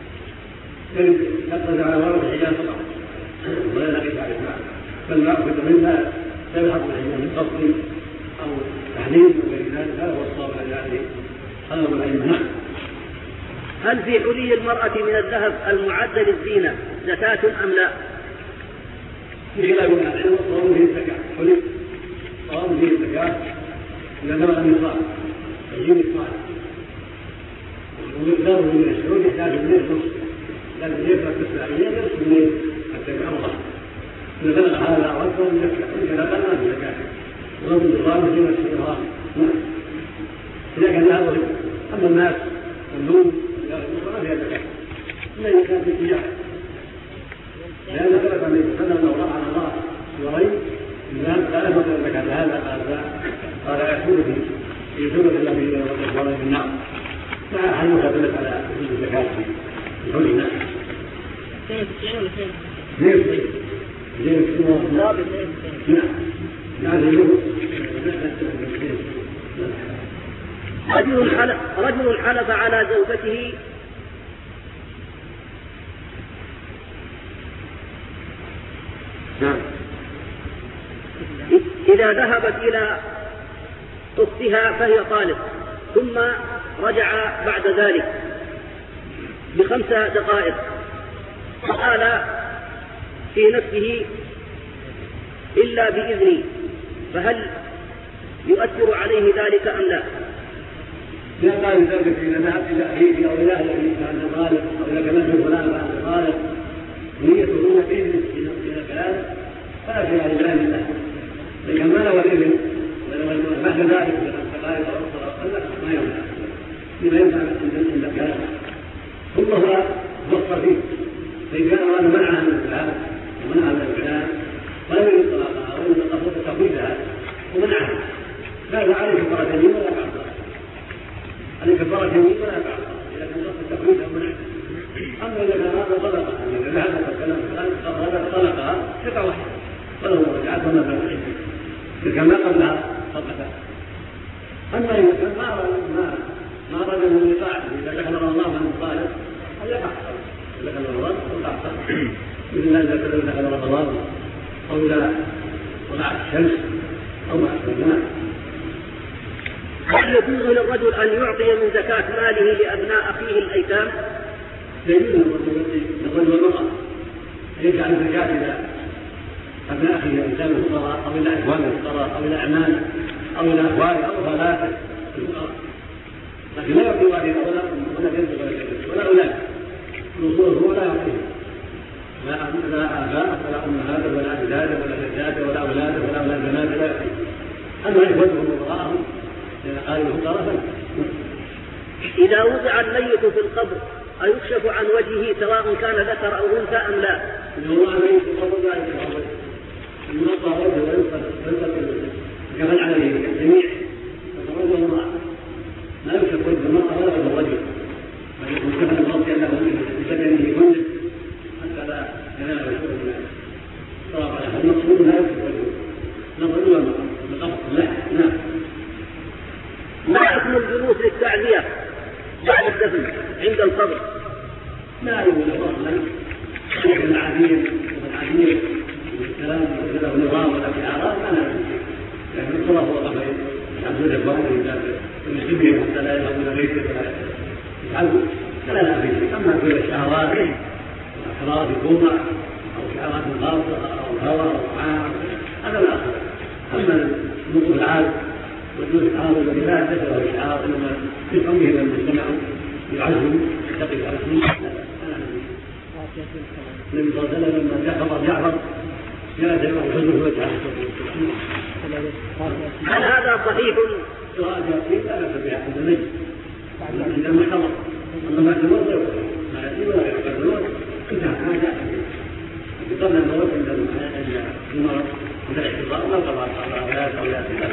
يقصد على ورد الحجامة فقط ولا نقيس على الماء، بل ما أخذ منها لا يحط الحجامة من فصل أو تحديد وغير ذلك. هذا هو الصواب الذي هذا هو العلم. هل في حلي المرأة من الذهب المعد للزينة زكاة أم لا؟ في خلاف من العلم، الصواب فيه الزكاة، حلي الصواب فيه الزكاة إذا بلغ النصاب 20 نصاب، ومقداره من الشهور يحتاج إليه نصف، لكن يبقى 9 أيام يصل إليه حتى يعرضه. إذا بلغ هذا أو أكثر من زكاة، إذا لا بلغ من زكاة ولو بالنصاب يجب الشهران. إذا كان هذا أما الناس والنوم ما فيها زكاة إلا إذا كان في التجارة، لأن ثبت النبي صلى الله عليه وسلم لو رأى الله سورين الإمام لا يفضل الزكاة هذا قال يكون في سورة الذي يخبرنا في النار، مع حديث دلت على الزكاة في حول الناس. رجل حلف على زوجته إذا ذهبت إلى أختها فهي طالق، ثم رجع بعد ذلك ب5 دقائق فقال في نفسه إلا بإذني، فهل يؤثر عليه ذلك أم لا؟ إذا قال ذلك إذا ذهب إلى أخيه أو إلى أهله بعد طالق أو إلى كلمه فلان بعد طالق نيته هنا بإذن إلى كلام فلا شيء على ذلك له، لكن ما له إذن بعد ذلك دقائق أو أقل ما ينفع، لما ينفع عند كلام ثم هو بصر فيه، فإن كان أراد منعها من الكلام ومنعها من الكلام ولا يريد طلاقها أو يريد تفويتها ومنعها، لا عليه كفارة يمين ولا بعض، عليه كفارة يمين ولا بعض إذا كان قصد تفويتها ومنعها. أما إذا كان هذا طلقها، إذا ذهب الكلام هذا طلقها قطعة واحدة فله رجعت وما بين العلم، إذا كان ما قبلها طلقتها. أما إذا كان ما أراد من الإطاعة، إذا دخل رمضان من الطالب هل يقع إذا دخل رمضان وقع مثل إذا دخل رمضان أو إذا طلعت الشمس أو بعد الجماعة. هل يجوز للرجل أن يعطي من زكاة ماله لأبناء أخيه الأيتام؟ يجوز للرجل والمرأة يجعل الزكاة إلى أبناء أخيه الأيتام الفقراء أو إلى إخوانه الفقراء أو إلى أعمامه أو إلى أخوانه أو خالاته الفقراء، لكن لا يعطي والده ولا جده ولا أولاد الوصول هو لا يعطيه، لا آباء ولا أمهات ولا أجداد ولا جدات ولا أولاد ولا أولاد بنات لا يعطيه. أما إخوتهم وراءهم قال الفقراء. إذا وضع الميت في القبر أيكشف عن وجهه سواء كان ذكر أو أنثى أم لا؟ إذا وضع الميت في القبر لا يكشف عن وجهه، المنطقة وجهه وينقل كمن عليه الجميع، فالرجل المرأة لا يكشف وجه المرأة ولا وجه الرجل، بل يكون كفن المرأة أنه ببدنه كله حتى لا ينال وجهه الناس. المقصود لا يكشف وجهه، نظر إلى القبر لا. ما حكم الجلوس للتعزية بعد الدفن عند القبر؟ لا يقول الله شيخ العديد والعديد والكلام ولا نظام ولا في أعراض ما نعرف، لكن الصلاة هو قبل عبد الجبار ويسلمهم حتى لا يذهبوا الى بيته ولا يتعبوا فلا لا في شيء. اما كل الشهوات شهوات الكومه او شهوات الغاصه او الهوى او الطعام هذا لا اصل. اما النطق العام والجزء العام الذي لا يحدث له اشعار انما في قوله لما استمعوا يعزم يتقي عزم. النبي صلى الله عليه وسلم لما جعفر جاء دائما يحزنه وجهه. هل هذا صحيح؟ سؤال يقين لا باس بها عند النجم اذا ما حضر اما بعد الموت لا ياتي ولا يعتبر الموت انتهى ما جاء قبل الموت عند المرض عند الاحتضار لا قضاء على او ياتي.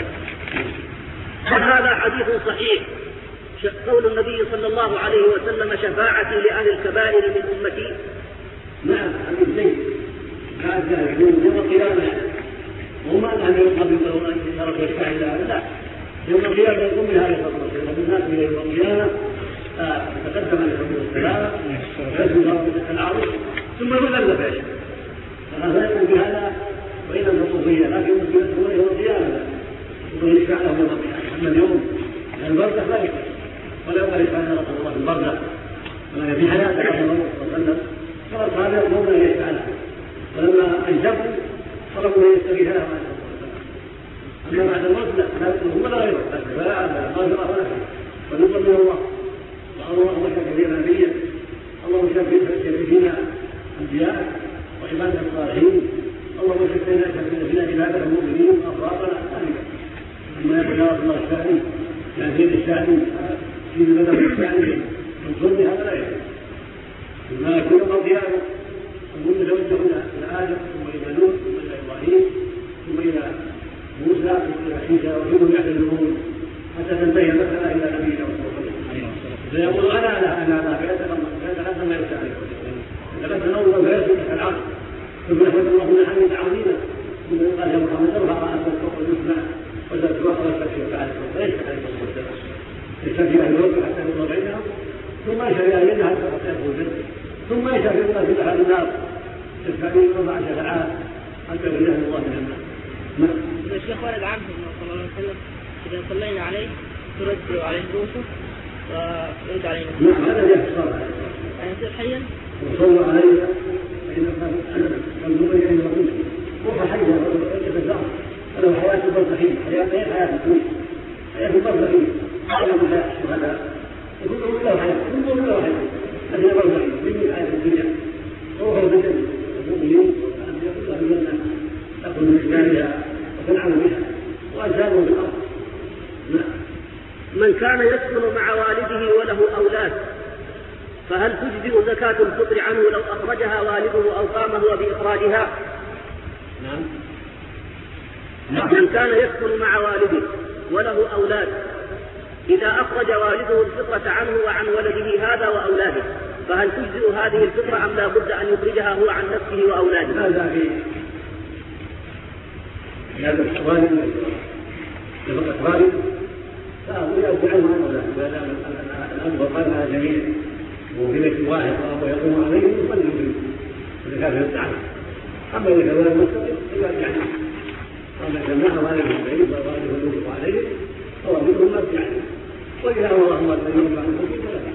هل هذا حديث صحيح قول النبي صلى الله عليه وسلم شفاعتي لأهل الكبائر من أمتي؟ نعم حديث زين بعد ذلك يوم القيامة وما أن يقبل له أن يترك يشفع إلى هذا لا يوم القيامة يقوم من هذا الفضل الناس إلى يوم القيامة تقدم عليه الصلاة والسلام ويسمى ربك العظيم ثم يذل فيه فهذا يقوم بهذا وإن الخطوبية لكن يقوم يوم القيامة ويشفع له يوم القيامة. أما اليوم البرزخ لا يشفع ولا يقال يشفع رسول الله في البرزخ ولا في حياته صلى الله عليه وسلم صار هذا يوم لا يشفع له ولما أنجبوا صرفوا يستغيث له أما بعد الموت لا هو ولا غيره فلا قادر ولا شيء ونقول له الله اللهم شفع فينا نبيا اللهم شفع فينا أنبياء وعبادك الصالحين اللهم شفع فينا عبادك المؤمنين وأخلاقنا أما يتجاوز الله الشأن يزيد الشأن في بدل الشأن من ظلم هذا لا يجوز. ما يكون القيامة ثم يتوجه إلى آدم ثم إلى نوح ثم إلى إبراهيم ثم إلى موسى ثم إلى عيسى وكلهم يعتذرون حتى تنتهي المسألة إلى نبينا صلى الله عليه وسلم فيقول أنا فيتقدم ما يسأل يتقدم الله فيسأل العقل ثم يقول الله حميدا عظيما ثم يقال يا محمد ارفع رأسك فوق المسمع وتتوقع التكفير بعد ليس عليه الصلاة والسلام يستفي أهل الوقت حتى يضرب عندهم ثم يشفي أهل الجنة حتى يدخل الجنة ثم يشفي الله في أهل النار يستفي 4 شفاعات حتى يخرجه الله من النار. نعم. الشيخ ورد عنه صلى الله عليه وسلم إذا صلينا عليه ترد عليه روسه ويرد علينا. نعم هذا يحصل صالح. يعني يصير حيا؟ وصلوا عليه فإن المؤمن إلى الرسول وهو حيا يتفزع له حياة البرزخية حياة الدنيا حياة البرزخية حياة الشهداء وكلهم له حياة كلهم له حياة هذه البرزخية من حياة الدنيا وهو في الجنة المؤمنين والأنبياء كلها في الجنة تأكل من إسلامها وتنعم بها وأجسامهم في الأرض. من كان يسكن مع والده وله أولاد فهل تجزئ زكاة الفطر عنه لو أخرجها والده أو قام هو بإخراجها؟ نعم. من كان يسكن مع والده وله أولاد إذا أخرج والده الفطرة عنه وعن ولده هذا وأولاده فهل تجزئ هذه الفطرة أم لا بد أن يخرجها هو عن نفسه وأولاده؟ هذا في هذا الحوالي فأقول يأتي عنه الأمر قالها جميع وفي بيت واحد وأبو يقوم عليه يصلي به إذا كان يدعم. أما إذا كان المسلم يرجع عنه أما إذا نحن عليه البعيد وغالبه يوقف عليه فواجبه مرجع عنه وإذا أمر الله أن يرجع عنه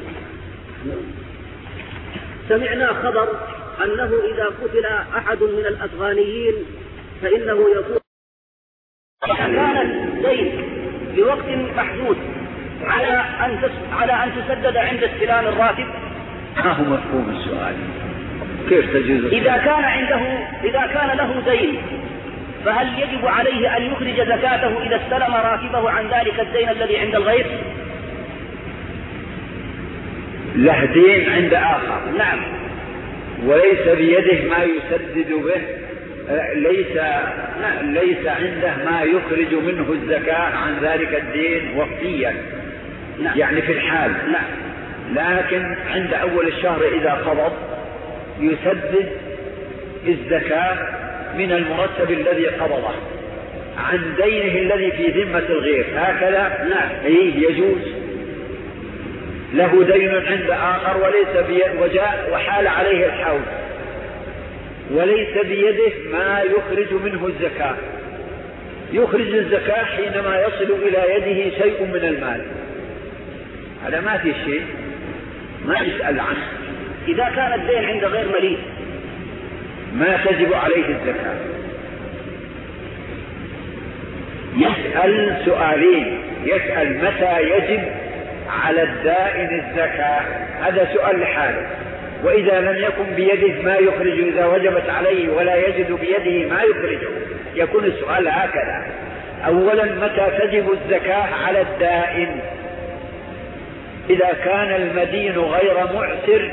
سمعنا خبر أنه إذا قتل أحد من الأفغانيين فإنه يكون كان الدين بوقت محدود على أن تسدد عند استلام الراتب. ما هو مفهوم السؤال؟ كيف تجوز؟ إذا كان له دين فهل يجب عليه أن يخرج زكاته إذا استلم راتبه عن ذلك الدين الذي عند الغير؟ له دين عند آخر. نعم. وليس بيده ما يسدد به، ليس عنده ما يخرج منه الزكاة عن ذلك الدين وقتيا. نعم. يعني في الحال. نعم. لكن عند أول الشهر إذا قبض يسدد الزكاة من المرتب الذي قبضه عن دينه الذي في ذمة الغير. هكذا. نعم. يجوز. له دين عند آخر وليس وجاء وحال عليه الحول وليس بيده ما يخرج منه الزكاة. يخرج الزكاة حينما يصل إلى يده شيء من المال هذا ما في شيء ما يسأل عنه. إذا كان الدين عند غير مليء ما تجب عليه الزكاة. يسأل سؤالين، يسأل متى يجب على الدائن الزكاة، هذا سؤال لحاله. وإذا لم يكن بيده ما يخرج إذا وجبت عليه ولا يجد بيده ما يخرجه، يكون السؤال هكذا: أولا متى تجب الزكاة على الدائن؟ إذا كان المدين غير معسر،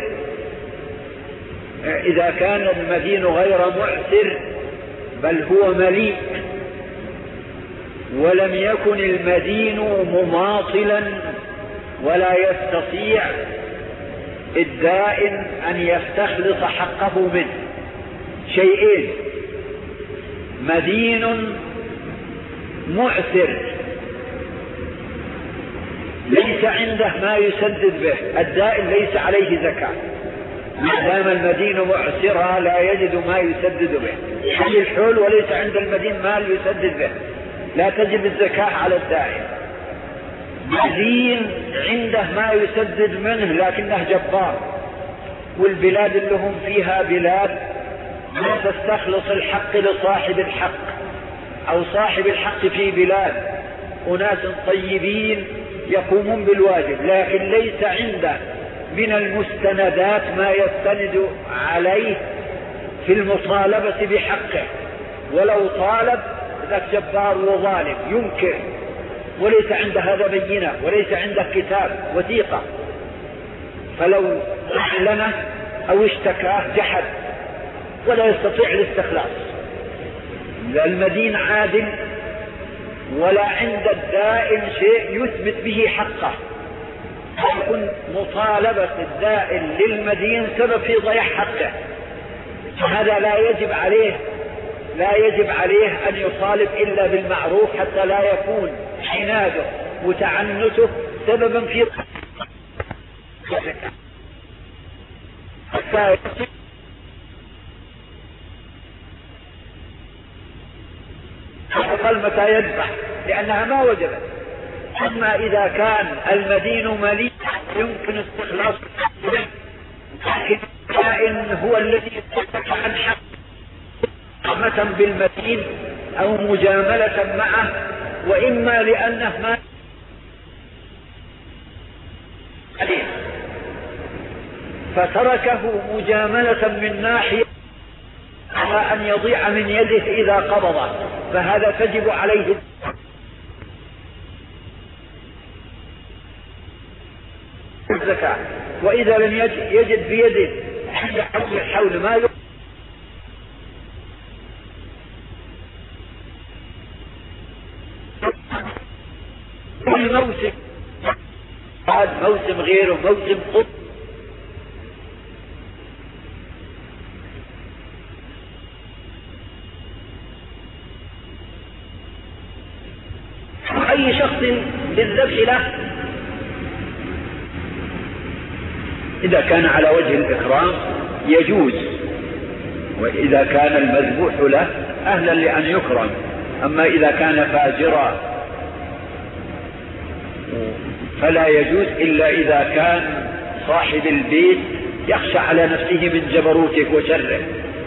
إذا كان المدين غير معسر بل هو مليء ولم يكن المدين مماطلا ولا يستطيع الدائن أن يستخلص حقه منه. شيئين: مدين معسر ليس عنده ما يسدد به، الدائن ليس عليه زكاة ما دام المدين معسرا لا يجد ما يسدد به، حل الحول وليس عند المدين مال يسدد به، لا تجب الزكاة على الدائن. مدين عنده ما يسدد منه لكنه جبار، والبلاد اللي هم فيها بلاد لا تستخلص الحق لصاحب الحق، أو صاحب الحق في بلاد أناس طيبين يقومون بالواجب لكن ليس عنده من المستندات ما يستند عليه في المطالبة بحقه، ولو طالب ذاك جبار وظالم ينكر وليس عنده هذا بينة وليس عنده كتاب وثيقة، فلو أعلنه أو اشتكاه جحد ولا يستطيع الاستخلاص. لا المدين عادل ولا عند الدائن شيء يثبت به حقه، يكون مطالبة الدائن للمدين سبب في ضياع حقه، هذا لا يجب عليه أن يطالب إلا بالمعروف حتى لا يكون عناده وتعنته سببا في قال متى يدفع لأنها ما وجبت. أما إذا كان المدين مليء يمكن استخلاص، لكن الدائن هو الذي يتفق عن حق رحمة بالمدين أو مجاملة معه، وإما لأنه ما عليه فتركه مجاملة من ناحية على أن يضيع من يده إذا قبضه، فهذا تجب عليه الزكاة. وإذا لم يجد بيده عند حول الحول ما كل موسم بعد موسم غيره موسم قط أي شخص بالذبح له إذا كان على وجه الإكرام يجوز، وإذا كان المذبوح له أهلا لأن يكرم. أما إذا كان فاجرا فلا يجوز إلا إذا كان صاحب البيت يخشى على نفسه من جبروته وشره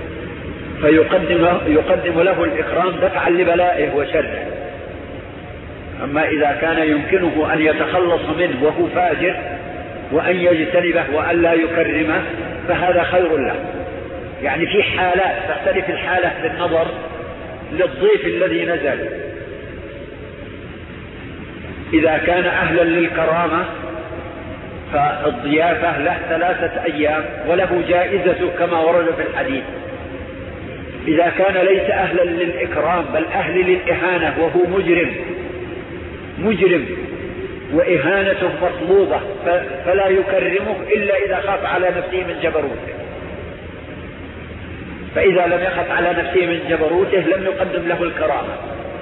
فيقدم له الإكرام دفعا لبلائه وشره. أما إذا كان يمكنه أن يتخلص منه وهو فاجر وأن يجتنبه وأن لا يكرمه فهذا خير له. يعني في حالات تختلف الحالة بالنظر للضيف الذي نزل. إذا كان أهلا للكرامة فالضيافة له 3 أيام وله جائزة كما ورد في الحديث. إذا كان ليس أهلا للإكرام بل أهل للإهانة وهو مجرم وإهانته مطلوبة فلا يكرمه إلا إذا خاف على نفسه من جبروته، فإذا لم يخف على نفسه من جبروته لم يقدم له الكرامة.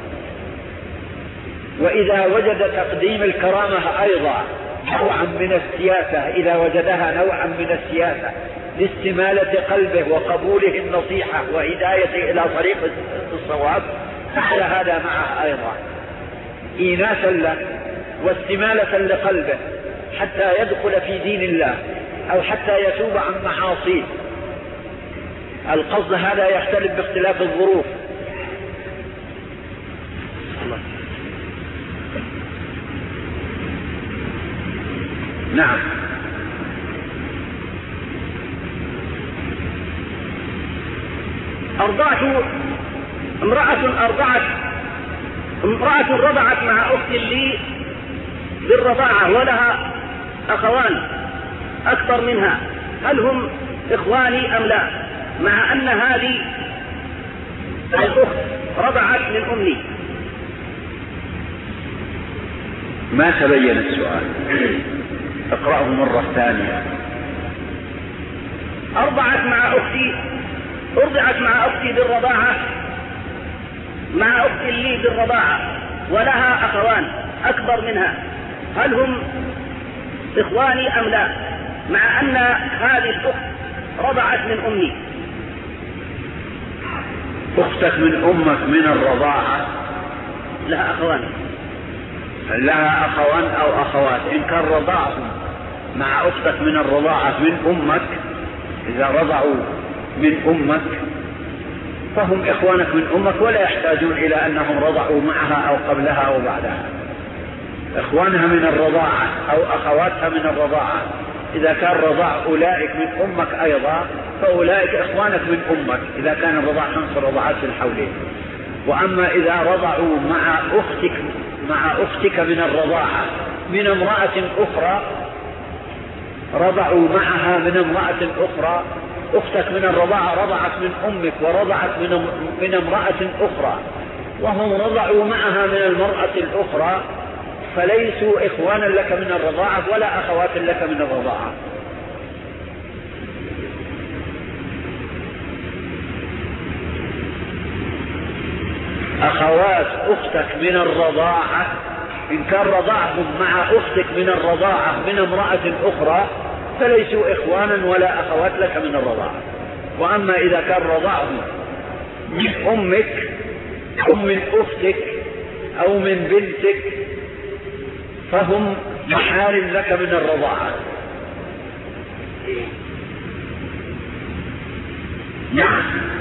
وإذا وجد تقديم الكرامة أيضا نوعا من السياسة، إذا وجدها نوعا من السياسة لاستمالة قلبه وقبوله النصيحة وهدايته إلى طريق الصواب فعل هذا معه أيضا إيناسا له واستمالة لقلبه حتى يدخل في دين الله أو حتى يتوب عن معاصيه. القصد هذا يختلف باختلاف الظروف. نعم. امرأة رضعت مع أخت لي بالرضاعة ولها أخوان أكثر منها، هل هم إخواني أم لا؟ مع أن هذه الأخت رضعت من أمي. ما تبين السؤال، اقرأه مرة ثانية. أرضعت مع أختي بالرضاعة، مع أخت لي بالرضاعة ولها أخوان أكبر منها، هل هم إخواني أم لا؟ مع أن هذه الأخت رضعت من أمي. أختك من أمك من الرضاعة لها أخوان، لها أخوان أو أخوات. إن كان رضعهم مع أختك من الرضاعة من أمك، إذا رضعوا من أمك فهم إخوانك من أمك ولا يحتاجون إلى أنهم رضعوا معها أو قبلها أو بعدها. إخوانها من الرضاعة أو أخواتها من الرضاعة، إذا كان رضع أولئك من أمك أيضا فأولئك إخوانك من أمك إذا كان الرضاع 5 رضعات في الحولين. وأما إذا رضعوا مع أختك من الرضاعة من امرأة أخرى، رضعوا معها من امرأة أخرى، أختك من الرضاعة رضعت من أمك ورضعت من امرأة أخرى وهم رضعوا معها من المرأة الأخرى، فليسوا إخوانا لك من الرضاعة ولا أخوات لك من الرضاعة. أخوات أختك من الرضاعة إن كان رضعهم مع أختك من الرضاعة من امرأة أخرى فليسوا إخوانا ولا أخوات لك من الرضاعة. وأما إذا كان رضعهم من أمك أو من أختك أو من بنتك فهم محارم لك من الرضاعة. نعم.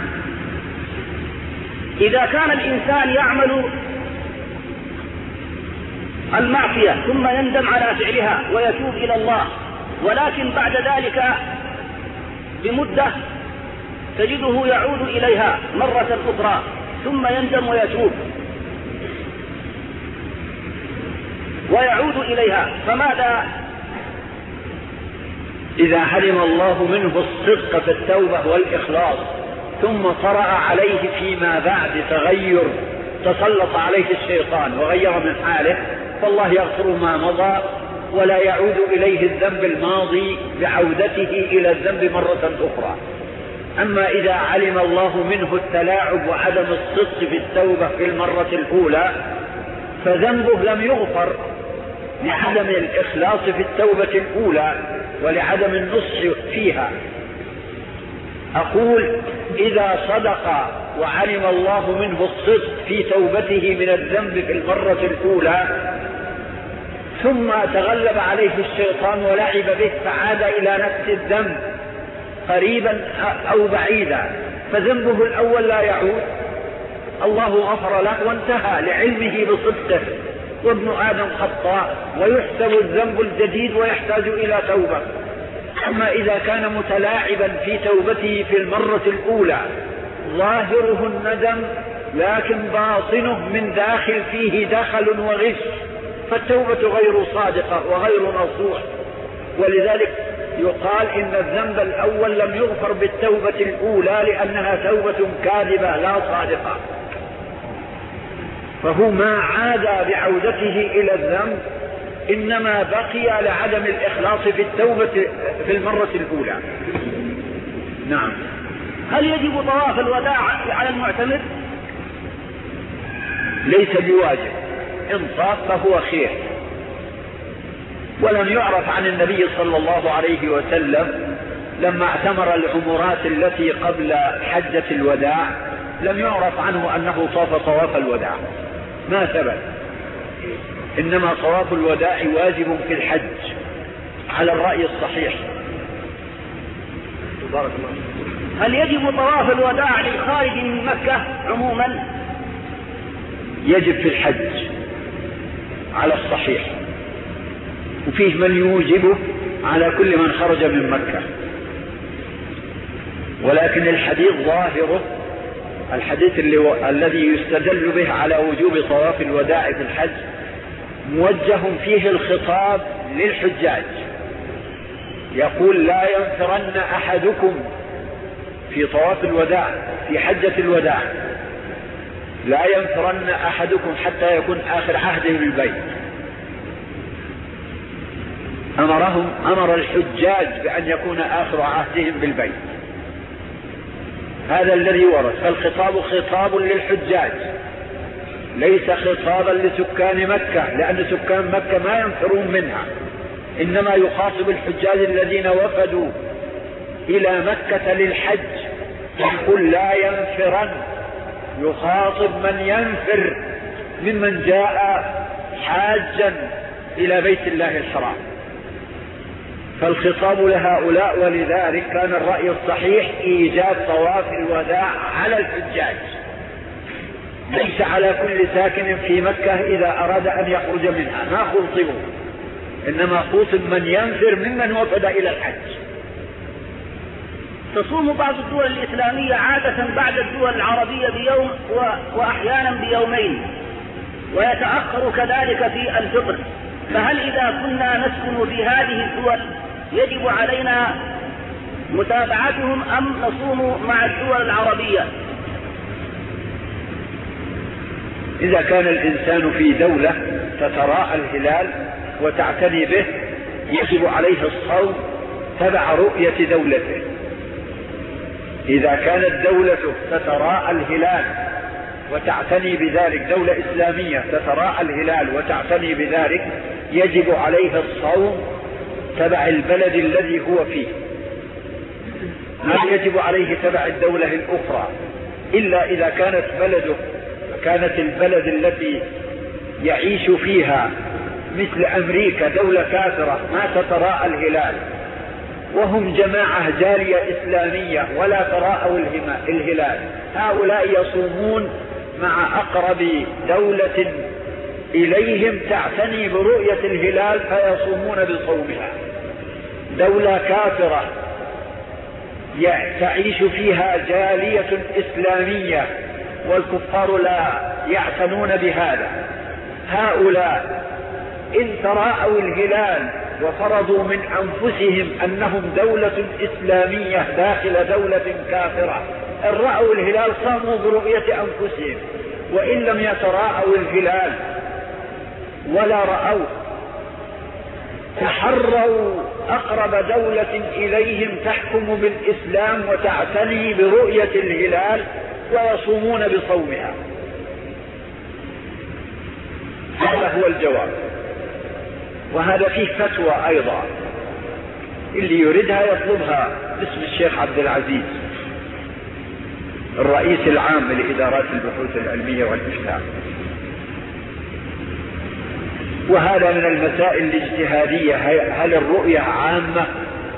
إذا كان الإنسان يعمل المعصية ثم يندم على فعلها ويتوب إلى الله، ولكن بعد ذلك بمدة تجده يعود إليها مرة أخرى ثم يندم ويعود إليها، فماذا؟ إذا علم الله منه الصدق في التوبة والإخلاص ثم طرأ عليه فيما بعد تغير، تسلط عليه الشيطان وغير من حاله، فالله يغفر ما مضى ولا يعود إليه الذنب الماضي بعودته إلى الذنب مرة أخرى. أما إذا علم الله منه التلاعب وعدم الصدق في التوبة في المرة الأولى فذنبه لم يغفر لعدم الإخلاص في التوبة الأولى ولعدم النصح فيها. أقول إذا صدق وعلم الله منه الصدق في توبته من الذنب في المرة الأولى ثم تغلب عليه الشيطان ولعب به فعاد إلى نفس الذنب قريبا أو بعيدا، فذنبه الأول لا يعود، الله غفر له وانتهى لعلمه بصدقه، وابن آدم خطاء ويحسب الذنب الجديد ويحتاج إلى توبة. أما إذا كان متلاعبا في توبته في المرة الأولى ظاهره الندم لكن باطنه من داخل فيه دخل وغش، فالتوبة غير صادقة وغير نصوح، ولذلك يقال إن الذنب الأول لم يغفر بالتوبة الأولى لأنها توبة كاذبة لا صادقة، فهو ما عاد بعودته إلى الذنب، إنما بقي لعدم الإخلاص في التوبة في المرة الأولى. نعم. هل يجب طواف الوداع على المعتمر؟ ليس بواجب، إن طاف فهو خير، ولم يعرف عن النبي صلى الله عليه وسلم لما اعتمر العمرات التي قبل حجة الوداع لم يعرف عنه أنه طاف طواف الوداع، ما ثبت، إنما طواف الوداع واجب في الحج على الرأي الصحيح. بارك الله. هل يجب طواف الوداع للخارج من مكة عموما؟ يجب في الحج على الصحيح، وفيه من يوجبه على كل من خرج من مكة، ولكن الحديث ظاهره الحديث الذي يستدل به على وجوب طواف الوداع في الحج موجه فيه الخطاب للحجاج، يقول لا ينفرن أحدكم في طواف الوداع في حجة الوداع، لا ينفرن أحدكم حتى يكون آخر عهده بالبيت. أمر الحجاج بأن يكون آخر عهدهم بالبيت، هذا الذي ورد. فالخطاب خطاب للحجاج ليس خطابا لسكان مكة، لأن سكان مكة ما ينفرون منها، إنما يخاطب الحجاج الذين وفدوا إلى مكة للحج، يقول لا ينفرن، يخاطب من ينفر ممن جاء حاجا إلى بيت الله الحرام. فالخطاب لهؤلاء، ولذلك كان الرأي الصحيح إيجاب طواف الوداع على الحجاج، ليس على كل ساكن في مكة إذا أراد أن يخرج منها، ما خطبوا، إنما خطب من ينفر ممن وفد إلى الحج. تصوم بعض الدول الإسلامية عادة بعد الدول العربية بيوم وأحيانا بيومين، ويتأخر كذلك في الفطر، فهل إذا كنا نسكن في هذه الدول يجب علينا متابعتهم أم نصوم مع الدول العربية؟ إذا كان الإنسان في دولة تتراءى الهلال وتعتني به يجب عليه الصوم تبع رؤية دولته. إذا كانت دولته تتراءى الهلال وتعتني بذلك، دولة إسلامية تتراءى الهلال وتعتني بذلك، يجب عليه الصوم تبع البلد الذي هو فيه، ما يجب عليه تبع الدولة الأخرى، إلا إذا كانت البلد التي يعيش فيها مثل أمريكا دولة كافرة ما تتراءى الهلال، وهم جماعة جالية إسلامية ولا تراءوا الهلال، هؤلاء يصومون مع أقرب دولة إليهم تعتني برؤية الهلال فيصومون بصومها. دولة كافرة تعيش فيها جالية إسلامية والكفار لا يعتنون بهذا، هؤلاء إن تراءوا الهلال وفرضوا من أنفسهم أنهم دولة إسلامية داخل دولة كافرة، إن رأوا الهلال صاموا برؤية أنفسهم، وإن لم يتراءوا الهلال ولا رأوا تحروا أقرب دولة إليهم تحكم بالإسلام وتعتني برؤية الهلال ويصومون بصومها. هذا هو الجواب، وهذا فيه فتوى أيضا، اللي يريدها يطلبها باسم الشيخ عبد العزيز الرئيس العام لإدارات البحوث العلمية والإفتاء. وهذا من المسائل الاجتهادية، هل الرؤية عامة،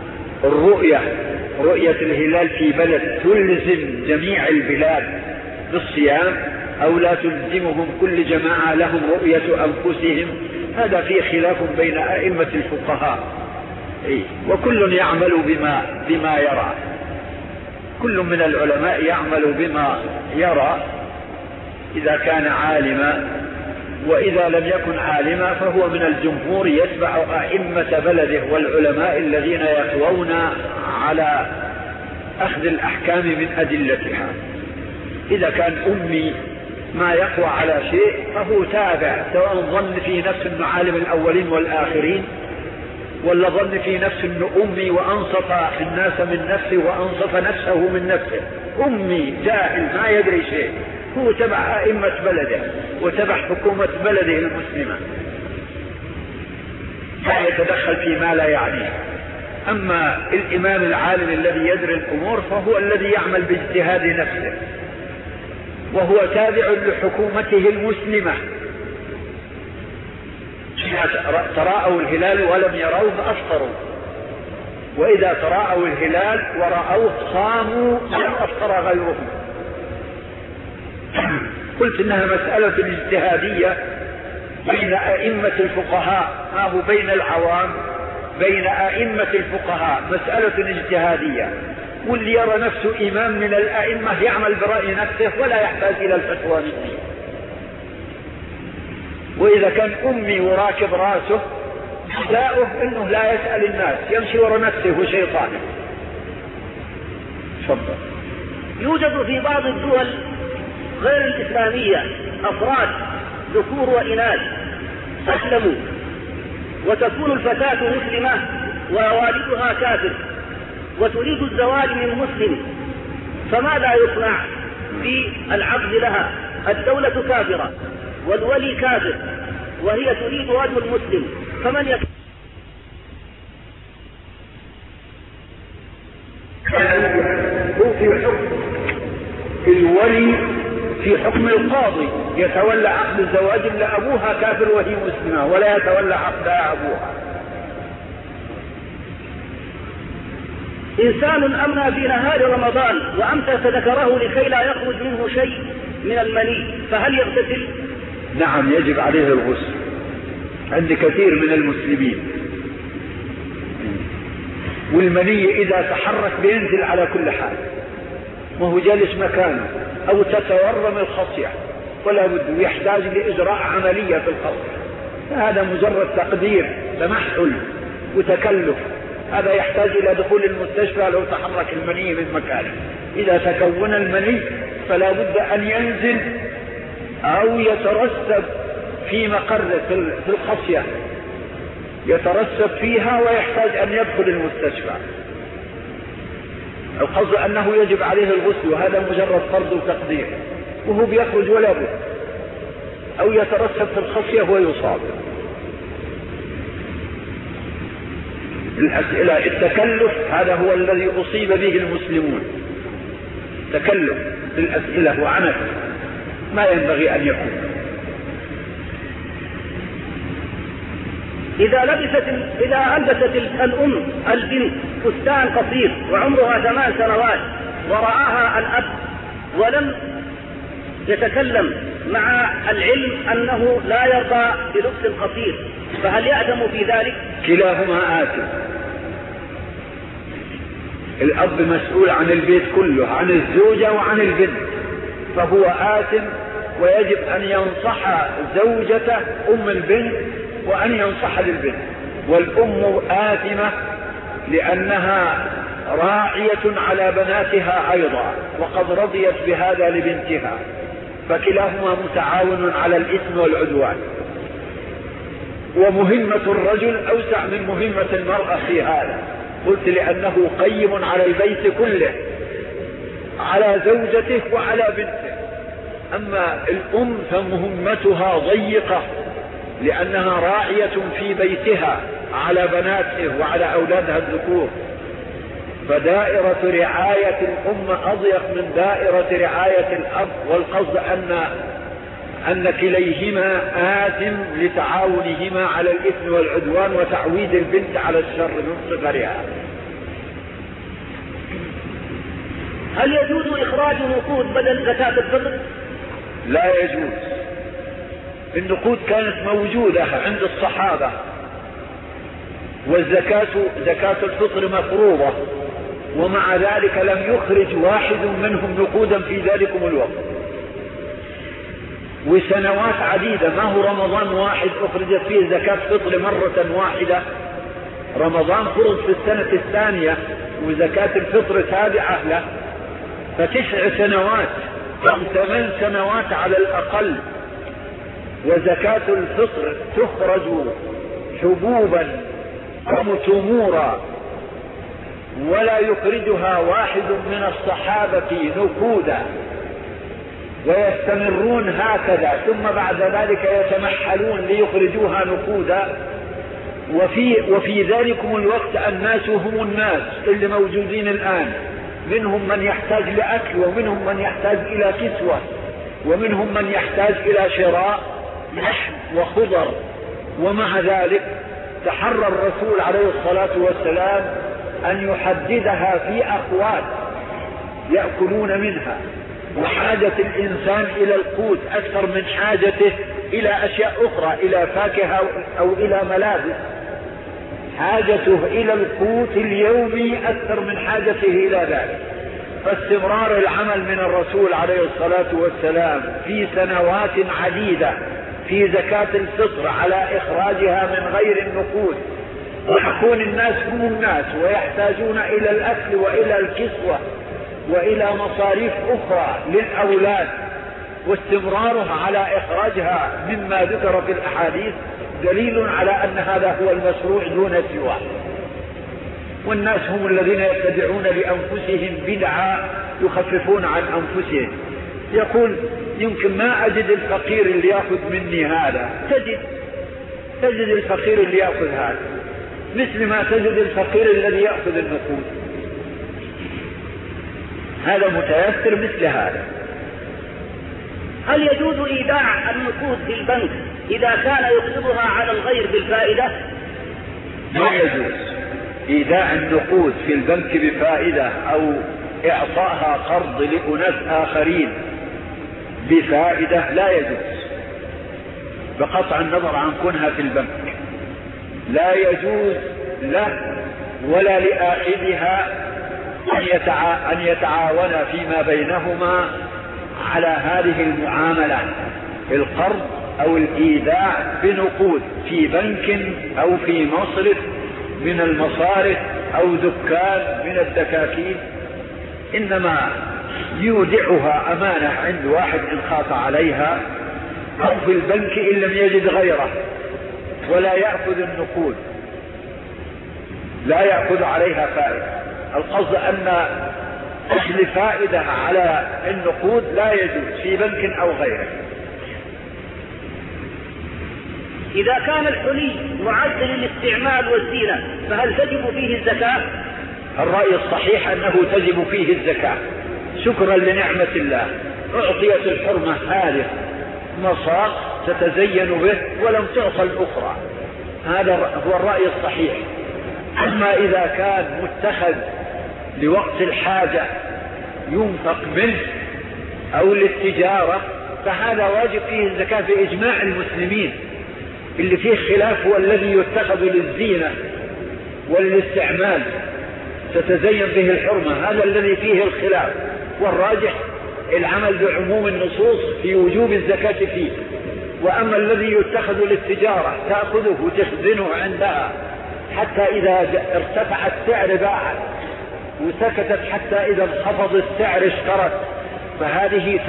رؤية الهلال في بلد تلزم جميع البلاد بالصيام أو لا تلزمهم كل جماعة لهم رؤية أنفسهم؟ هذا فيه خلاف بين أئمة الفقهاء، وكل يعمل بما يرى، كل من العلماء يعمل بما يرى إذا كان عالما، وإذا لم يكن عالما فهو من الجمهور يتبع أئمة بلده والعلماء الذين يقوون على أخذ الأحكام من أدلتها. إذا كان أمي ما يقوى على شيء فهو تابع، سواء ظن في نفس أنه عالم الأولين والآخرين، ولا ظن في نفس أنه أمي وأنصف الناس من نفسه وأنصف نفسه من نفسه. أمي جاهل ما يدري شيء، هو تبع أئمة بلده وتبع حكومة بلده المسلمة، لا يتدخل فيما لا يعنيه. أما الإمام العالم الذي يدري الأمور فهو الذي يعمل باجتهاد نفسه، وهو تابع لحكومته المسلمة. تراءوا الهلال ولم يروه أفطروا، وإذا تراءوا الهلال ورأوه صاموا لم أفطر غيرهم. قلت إنها مسألة اجتهادية بين أئمة الفقهاء، ما هو بين العوام، بين أئمة الفقهاء، مسألة اجتهادية، واللي يرى نفسه إمام من الأئمة يعمل برأي نفسه ولا يحتاج إلى الفتوى مني. وإذا كان أمي وراكب راسه جزاؤه إنه لا يسأل الناس، يمشي وراء نفسه وشيطانه. تفضل. يوجد في بعض الدول غير الإسلامية أفراد ذكور وإناث أسلموا وتكون الفتاة مسلمة ووالدها كافر وتريد الزواج من مسلم، فماذا يصنع في العقد لها؟ الدولة كافرة والولي كافر وهي تريد رجل مسلم، فمن يكفر؟ هو في حكم الولي، في حكم القاضي يتولى عقد الزواج، إلا أبوها كافر وهي مسلمة ولا يتولى عقدها أبوها. إنسان أمنى في نهار رمضان وأمسك ذكره لكي لا يخرج منه شيء من المني، فهل يغتسل؟ نعم، يجب عليه الغسل عند كثير من المسلمين. والمني إذا تحرك بينزل على كل حال، وهو جالس مكانه، أو تتورم الخصية ولا بد يحتاج لإجراء عملية في الخصية، هذا مجرد تقدير تمحل وتكلف، هذا يحتاج إلى دخول المستشفى لو تحرك المني من مكانه. إذا تكون المني فلا بد أن ينزل أو يترسب في مقر في الخصية، يترسب فيها ويحتاج أن يدخل المستشفى. القصد أنه يجب عليه الغسل، وهذا مجرد فرض وتقدير، وهو بيخرج ولا بد، أو يترسب في الخصية ويصاب. الأسئلة التكلف هذا هو الذي أصيب به المسلمون، تكلف الأسئلة وعنف ما ينبغي أن يكون. إذا ألبست الأم البنت فستان قصير وعمرها 8 سنوات ورآها الأب ولم يتكلم مع العلم أنه لا يرضى بلبس قصير، فهل يأثم في ذلك؟ كلاهما آثم. الأب مسؤول عن البيت كله، عن الزوجة وعن البنت، فهو آثم، ويجب أن ينصح زوجته أم البنت وأن ينصح للبنت. والأم آثمة لأنها راعية على بناتها أيضا، وقد رضيت بهذا لبنتها، فكلاهما متعاون على الإثم والعدوان. ومهمة الرجل أوسع من مهمة المرأة في هذا، قلت لأنه قيم على البيت كله، على زوجته وعلى بنته. أما الأم فمهمتها ضيقة لأنها راعية في بيتها على بناته وعلى أولادها الذكور، فدائرة رعاية الأم أضيق من دائرة رعاية الأب. والقصد أن كليهما آثم لتعاونهما على الإثم والعدوان وتعويد البنت على الشر من صغرها. هل يجوز إخراج نقود بدل زكاة الفطر؟ لا يجوز. النقود كانت موجودة عند الصحابة، زكاة الفطر مفروضة، ومع ذلك لم يخرج واحد منهم نقودا في ذلكم الوقت. وسنوات عديدة، ما هو رمضان واحد أخرجت فيه زكاة فطر مرة واحدة، رمضان فرض في السنة الثانية وزكاة الفطر تابعة له، ف9 سنوات أو 8 سنوات على الأقل. وزكاة الفطر تخرج حبوبا أو تمورا، ولا يخرجها واحد من الصحابة نقودا، ويستمرون هكذا، ثم بعد ذلك يتمحلون ليخرجوها نقودا. وفي ذلكم الوقت الناس هم الناس اللي موجودين الآن، منهم من يحتاج لأكل، ومنهم من يحتاج إلى كسوة، ومنهم من يحتاج إلى شراء لحم وخضر. ومع ذلك تحرى الرسول عليه الصلاة والسلام أن يحددها في أقوات يأكلون منها، وحاجة الإنسان إلى القوت أكثر من حاجته إلى أشياء أخرى، إلى فاكهة أو إلى ملابس. حاجته إلى القوت اليومي أكثر من حاجته إلى ذلك. فاستمرار العمل من الرسول عليه الصلاة والسلام في سنوات عديدة في زكاة الفطر على إخراجها من غير النقود، ويكون الناس هم الناس ويحتاجون إلى الأكل وإلى الكسوة وإلى مصاريف أخرى للأولاد، واستمراره على إخراجها مما ذكر في الأحاديث دليل على أن هذا هو المشروع دون سواه. والناس هم الذين يتبعون لأنفسهم بدعة يخففون عن أنفسهم. يقول يمكن ما أجد الفقير اللي يأخذ مني هذا، تجد الفقير اللي يأخذ هذا مثل ما تجد الفقير الذي يأخذ النقود. هذا متيسر مثل هذا. هل يجوز إيداع النقود في البنك إذا كان يقصدها على الغير بالفائدة؟ لا يجوز إيداع النقود في البنك بفائدة أو إعطائها قرض لأناس آخرين بفائدة، لا يجوز بقطع النظر عن كونها في البنك. لا يجوز له ولا لآخذها أن يتعاون فيما بينهما على هذه المعاملة، القرض أو الإيداع بنقود في بنك أو في مصرف من المصارف أو دكان من الدكاكين. إنما يودعها أمانة عند واحد إن خاف عليها، أو في البنك إن لم يجد غيره، ولا يأخذ النقود، لا يأخذ عليها فائدة. القصد أن أخذ فائدة على النقود لا يجوز في بنك أو غيره. إذا كان الحلي معد للاستعمال والزينة فهل تجب فيه الزكاة؟ الرأي الصحيح أنه تجب فيه الزكاة شكرا لنعمة الله. أعطيت الحرمة هذه مصاص تتزين به ولم تعطى الأخرى، هذا هو الرأي الصحيح. أما إذا كان متخذ لوقت الحاجة ينفق منه أو للتجارة فهذا واجب فيه الزكاة بإجماع المسلمين. اللي فيه خلاف هو الذي يتخذ للزينة وللاستعمال تتزين به الحرمة، هذا الذي فيه الخلاف. والراجح العمل بعموم النصوص في وجوب الزكاة فيه. وأما الذي يتخذ للتجارة تأخذه وتخزنه عندها حتى إذا ارتفع السعر باعت، وسكتت حتى إذا انخفض السعر اشترت، فهذه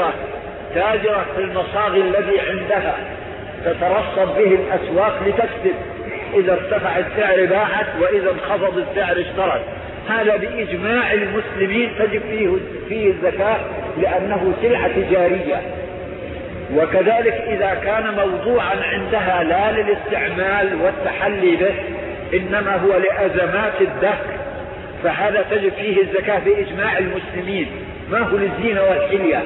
تاجرة في المصاغ الذي عندها تترصد به الأسواق لتكسب. إذا ارتفع السعر باعت وإذا انخفض السعر اشترت. هذا بإجماع المسلمين تجب فيه الزكاة لأنه سلعة تجارية. وكذلك إذا كان موضوعا عندها لا للاستعمال والتحلي به إنما هو لأزمات الدهر فهذا تجب فيه الزكاة بإجماع المسلمين، ما هو للزينة والحلية،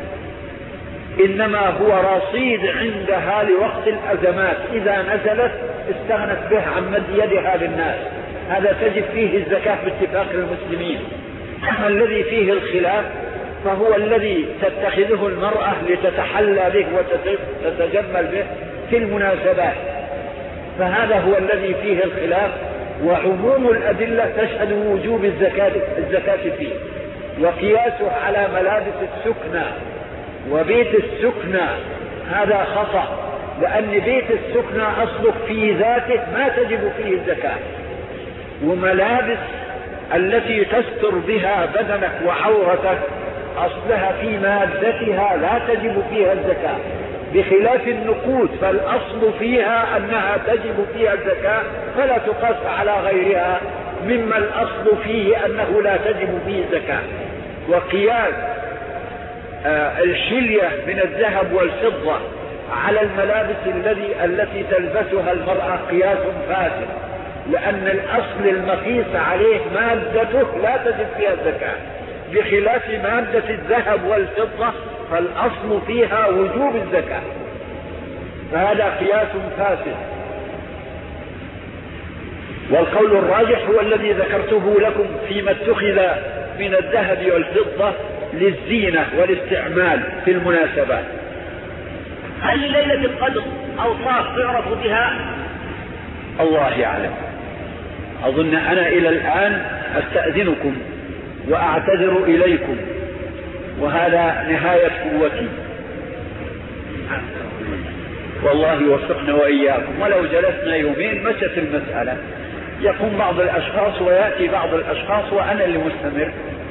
إنما هو رصيد عندها لوقت الأزمات، إذا نزلت استغنت به عن مد يدها للناس، هذا تجب فيه الزكاة باتفاق المسلمين. أما الذي فيه الخلاف فهو الذي تتخذه المرأة لتتحلى به وتتجمل به في المناسبات، فهذا هو الذي فيه الخلاف. وعموم الأدلة تشهد وجوب الزكاة فيه. وقياسه على ملابس السكنى وبيت السكنى هذا خطأ، لأن بيت السكنى أصله في ذاته ما تجب فيه الزكاة، وملابس التي تستر بها بدنك وعورتك أصلها في مادتها لا تجب فيها الزكاة، بخلاف النقود فالأصل فيها أنها تجب فيها الزكاة فلا تقاس على غيرها مما الأصل فيه أنه لا تجب فيه الزكاة. وقياس الحلية من الذهب والفضة على الملابس التي تلبسها المرأة قياس فاسد، لأن الأصل المقيس عليه مادته لا تجب فيها الزكاة، بخلاف مادة الذهب والفضة فالأصل فيها وجوب الزكاة، فهذا قياس فاسد. والقول الراجح هو الذي ذكرته لكم فيما اتخذ من الذهب والفضة للزينة والاستعمال في المناسبات. هل ليلة القدر أوصاف تعرف بها؟ الله يعلم. أظن أنا إلى الآن أستأذنكم وأعتذر إليكم، وهذا نهاية قوتي، والله يوفقنا وإياكم. ولو جلسنا يومين مشت المسألة، يقوم بعض الأشخاص ويأتي بعض الأشخاص وأنا اللي مستمر.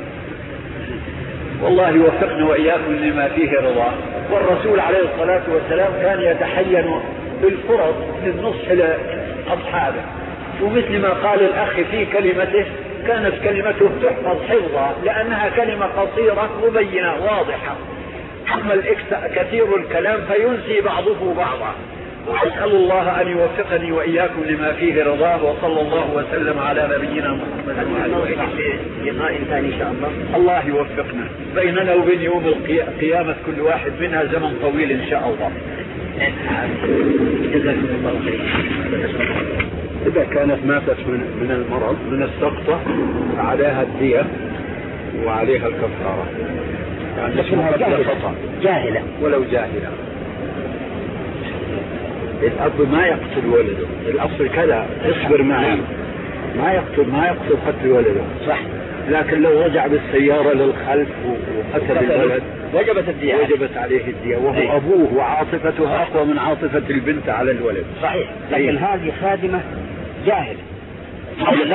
والله يوفقنا وإياكم لما فيه رضاه. والرسول عليه الصلاة والسلام كان يتحين بالفرص للنصح لأصحابه، ومثل ما قال الأخ في كلمته كانت كلمته تحفظ حفظا لأنها كلمة قصيرة مبينة واضحة. أما كثير الكلام فينسي بعضه بعضا. أسأل الله أن يوفقني وإياكم لما فيه رضاه، وصلى الله وسلم على نبينا محمد وعلى آله. لقاء ثاني إن شاء الله. الله يوفقنا. بيننا وبين يوم القيامة كل واحد منها زمن طويل إن شاء الله. جزاكم الله خير. إذا كانت ماتت من المرض من السقطة عليها الدية وعليها الكفارة، يعني لكنها جاهلة ولو جاهلة. الأب ما يقتل ولده، الأصل كذا، اصبر معي، ما يقتل قتل ولده، صح. لكن لو رجع بالسيارة للخلف وقتل الولد وجبت الدية، وجبت عليه الدية، وهو أبوه وعاطفته أقوى من عاطفة البنت على الولد. صحيح. لكن هذه خادمة جاهلة لم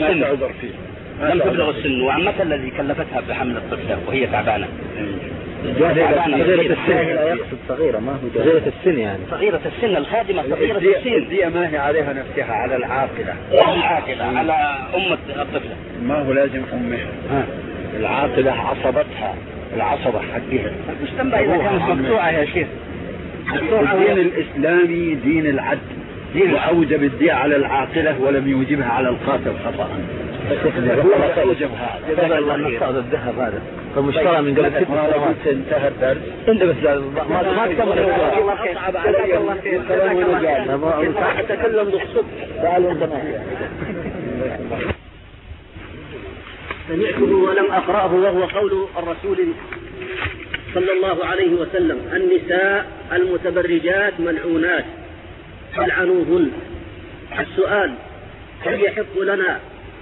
تبلغ السن، وعمتها الذي كلفتها بحمل الطفلة وهي تعبانة. صغيرة السن، يقصد صغيرة ما هو صغيرة السن، يعني صغيرة السن. الخادمة صغيرة السن. الدية ما هي عليها نفسها، على العاقلة. على أم الطفلة، ما هو لازم أمها. العاقلة عصبتها، العصبة حقها. مش تنبع إذا كانت مقطوعة يا شيخ. الدين الإسلامي دين العدل، وأوجب الدية على العاقلة ولم يوجبها على القاتل خطأ. أوجبها. هذا الله نصاد الذهب هذا فمشترى من قبل 6 سنوات. انتهى الدرس. انت بس ما تكمل. الله خير. السلام عليكم. أتكلم بالصدق. قالوا انت ما هي. سمعته ولم أقرأه، وهو قول الرسول صلى الله عليه وسلم: النساء المتبرجات ملعونات فالعنوهن. السؤال: هل يحق لنا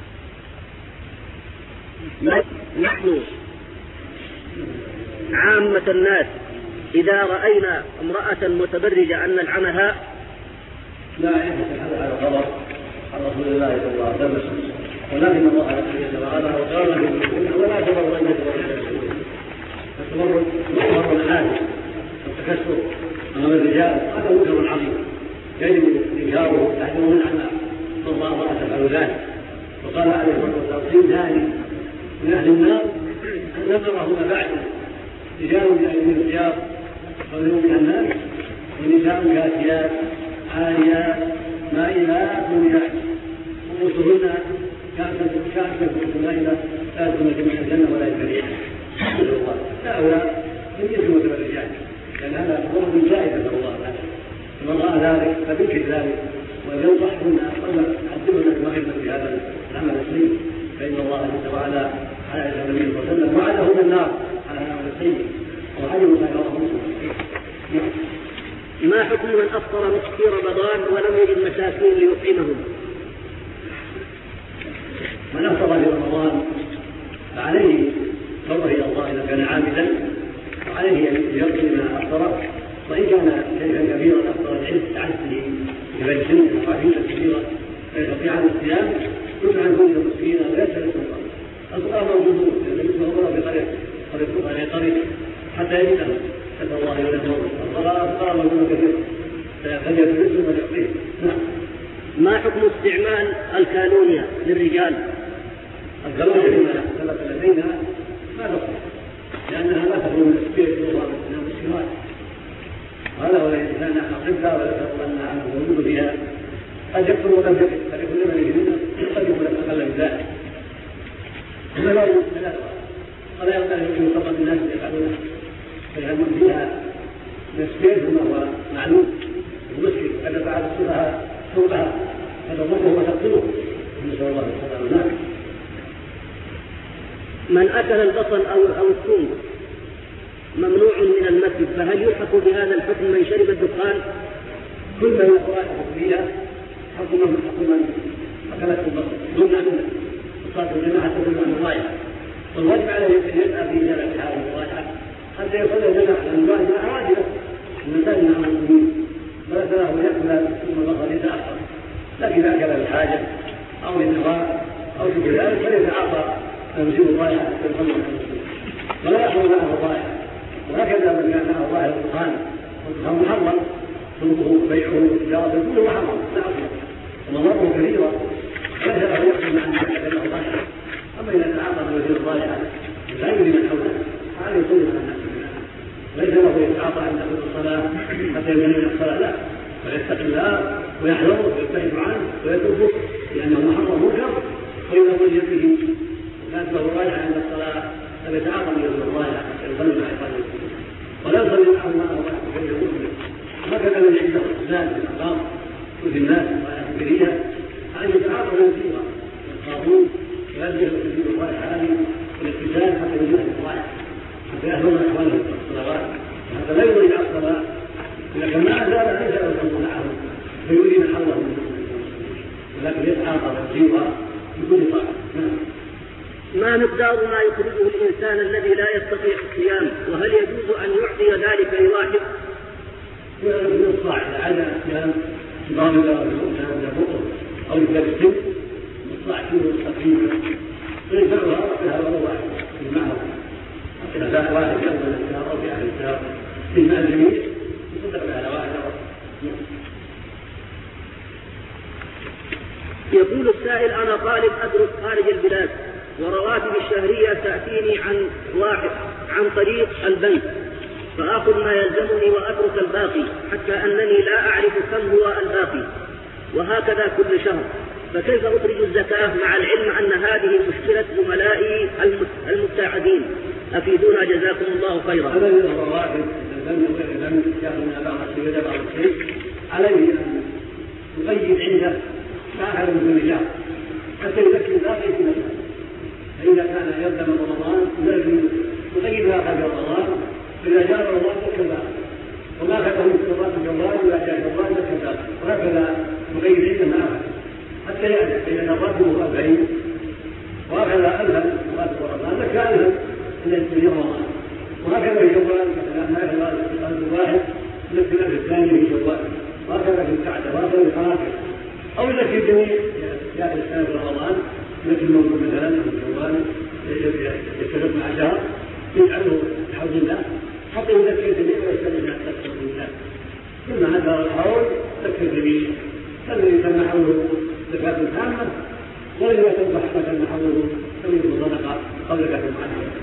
نحن عامة الناس إذا رأينا امرأة متبرجة أن نلعنها؟ لا يحدث هذا على الغضب عن رسول الله صلى الله عليه وسلم، ولكن الله جل وعلا قال ولا تبرجن التبرج مظهر العادة والتكسر أمام الرجال، هذا منكر عظيم يجب إنكاره تحذيرا عن من الله تفعل ذلك. وقال عليه الصلاة والسلام: ثاني من أهل النار أن نذرهما بعد رجال بأيديهم الثياب ومنهم من الناس، ونساء كاسيات عاريات مائلات مميلات رؤوسهن كأسفل مائلة لا يدخلن جميع الجنة ولا يدخلن هؤلاء لم يكونوا متبرجات، لأن هذا ضرب زائد نسأل الله تعالى. فمن رأى ذلك فبنكر ذلك ولينصحهن قبل عذبهن كما ينبغي في هذا العمل السيء، فإن الله جل وعلا على لسان النبي صلى الله عليه وسلم وعدهم النار على العمل السيء وعلموا ما يراه مسلم. ما حكم من أفطر في رمضان ولم يجد مساكين ليطعمهم؟ من أفطر في رمضان فعليه توبة إلى الله إذا كان عامدا، وعليه أن يقضي ما أفطر، وإن كان شيئا كبيرا أفطر لعجزه بغير سن وحاجة كبيرة فيستطيع عن الصيام يطعم عن كل مسكين ويسأل السلطان. السؤال موجود بالنسبة لله في طريق حتى يجده، نسأل الله يولد الصلاة موجودة كثيرا فليتبسم ويقضيه. ما حكم استعمال الكالونيا للرجال؟ الكالونيا فيما ثبت لدينا ما تصح، لأنها لا تكون من السبيل من المسلمات، هذا ولا إنسان أحبها ولا تقولن عنه موجود فيها، قد يكفر ولم يكفر، قد يكون لمن يجرنا قد يكون أقل من ذلك. لا ولا ينبغي أن يطبق الناس يفعلونه، فيعلمون فيها من السبيل ثم هو معلوم ومسكن قد فعل السفهاء ثوبها هذا ضره وتقتله نسأل الله السلامة. من أكل البصل أو الثوم ممنوع من المسجد، فهل يلحق بهذا الحكم من شرب الدخان؟ كل ما يقرأ فيها حكم من أكلت البصل دون أن تصاد الجماعة تدل عن الراية، والواجب عليه أن يسعى في جلسة هذه الراية حتى يصل الجماعة، لأن الراية واجبة المساجد مع المسلمين، فليس له يأكل ثم البصل يتأخر، لكن إذا أكل الحاجة أو للدخان أو شبه ذلك فليتعاطى تنزيل الراية حتى يصل المسلمين ولا يأخذ معه الراية. وهكذا من كان معه ظاهر الدخان والدخان محرم شربه بيعه وتجارته كله محرم لا أصل ومضره كثيرة، ليس له يأخذ مع الناس له ظاهر. أما إذا تعاطى تنزيل الراية لا يريد من حوله فعليه يصلي مع الناس، ليس له يتعاطى عند كل الصلاة حتى يبني من الصلاة، لا، ويتقي الله ويحذره ويبتعد عنه ويتركه لأنه محرم منكر، وإذا وجد به كانت له رايحة عند الصلاة فليتعاطى من الرايحة حتى يصلي مع إخوانه ولا يصلي معهم معه غير المسلم. هكذا من عنده الزاد في الأخبار وفي الناس الكبيرة أن يتعاطى تنزيلا القانون ويبدأ تنزيل الرايحة هذه والاتزان حتى يجوز الرايحة حتى يحضرون إخوانه في الصلوات حتى لا يضيع الصلاة. إذا كان ما أزال ليس له الحمد معهم فيريد حظه من ولكن يتعاطى تنزيلها بكل طاعة. ما مقدار ما يخرجه الإنسان الذي لا يستطيع الصيام، وهل يجوز أن يعطي ذلك لواحد؟ من الصاع إذا عاد الصيام ضامن له بطر أو يجاب السن الصاع فيه تقريبا فيدفعها ربها ولو واحد معه إذا كان واحد في أول الشهر أو في آخر الشهر في مع الجميع يصدق على واحد. يقول السائل: أنا طالب أدرس خارج البلاد ورواتب الشهرية تأتيني عن طريق البنك، فآخذ ما يلزمني وأترك الباقي حتى أنني لا أعرف كم هو الباقي، وهكذا كل شهر، فكيف أخرج الزكاة مع العلم أن هذه مشكلة زملائي المبتعدين؟ أفيدونا جزاكم الله خيرا. الذي الرواتب لم يأخذ بعض الشيء بعض الشيء عليه أن يقيد عنده ما أخذ من رجال حتى يذكر الباقي في نفسه، فإذا كان يلزم رمضان لازم يقيد ما أخذ رمضان، فإذا جاء رمضان ذكر وما أخذه من صلاة الجوال وإذا جاء رمضان ذكر، وهكذا يقيد عنده ما أخذ حتى يعرف إذا الراتب 40 وأخذ 1000 راتب رمضان ذكر 1000 في رمضان، وهكذا في جوال ما يأخذ 1000 واحد ذكر 1000 الثاني في جوال، وهكذا في القعدة وهكذا في القناطر، أو إذا في جميع جاء الإنسان في رمضان مثل موجود مثلا في الجوال يتفق مع شهر يجعله بحول الله حتى يذكر الجميع ويستلم مع تذكر الإنسان، ثم هذا الحول ذكر الجميع، فالذي تم حوله زكاة تامة والذي يتم حقا حوله تميز صدقة أو زكاة معينة.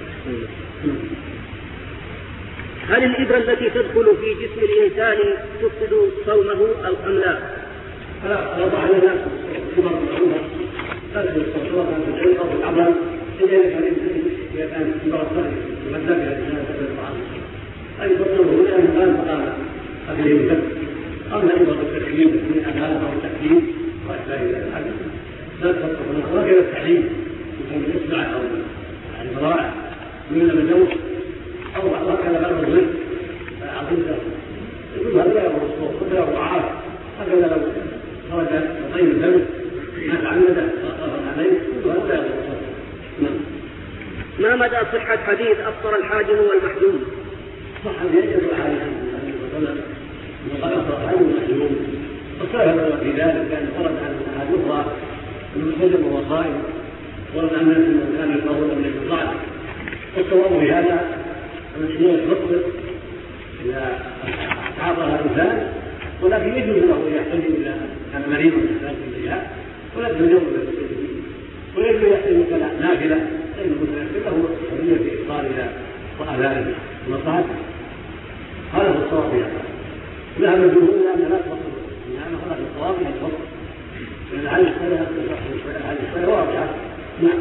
هل الإبرة التي تدخل في جسم الإنسان تفسد صومه أم لا؟ فلا وضع لنا كبر العمر تدخل الصوم في العلم أو في العمل إذا كان كبر الصوم يمدى بها الإنسان في الطعام أي تصوره لأنه كان مقام أكله الدم. أما إبرة التكليم من أهل أو التكليم وأشباه ذلك لا تصدق وكذا التحليم يكون الإصبع أو المراعي من المجوز أو هكذا بعض الظل عظيمة يقول هذا يا رسول الله ولا وعاف هكذا لو خرج طيب الدم ما تعمد فأصاب عليه يقول هذا يا رسول الله. ما مدى صحة حديث أفطر الحاجم والمحجوم؟ صح يجب عليه النبي صلى الله عليه وسلم وقال أفطر الحاجم والمحجوم وسهل في ذلك كان ورد عن أحد أخرى المحجم وهو صائم ورد عن الناس من كان يقول من الصالح. والصواب في هذا أن الحجوم يفطر إذا تعاطاها الإنسان، ولكن يجوز له أن يحتجم إلى كان مريضا يحتاج إليها ولكن يجوز ويجوز يحتجم نافلة فإن المتنفل له حرية في إفطارها وآذانه ومصلحته. هذا هو الصواب في هذا. ذهب الجمهور إلى أن لا تفطر، لأن خلاص الصواب لا تفطر، لأن هذه الصلاة واضحة. نعم.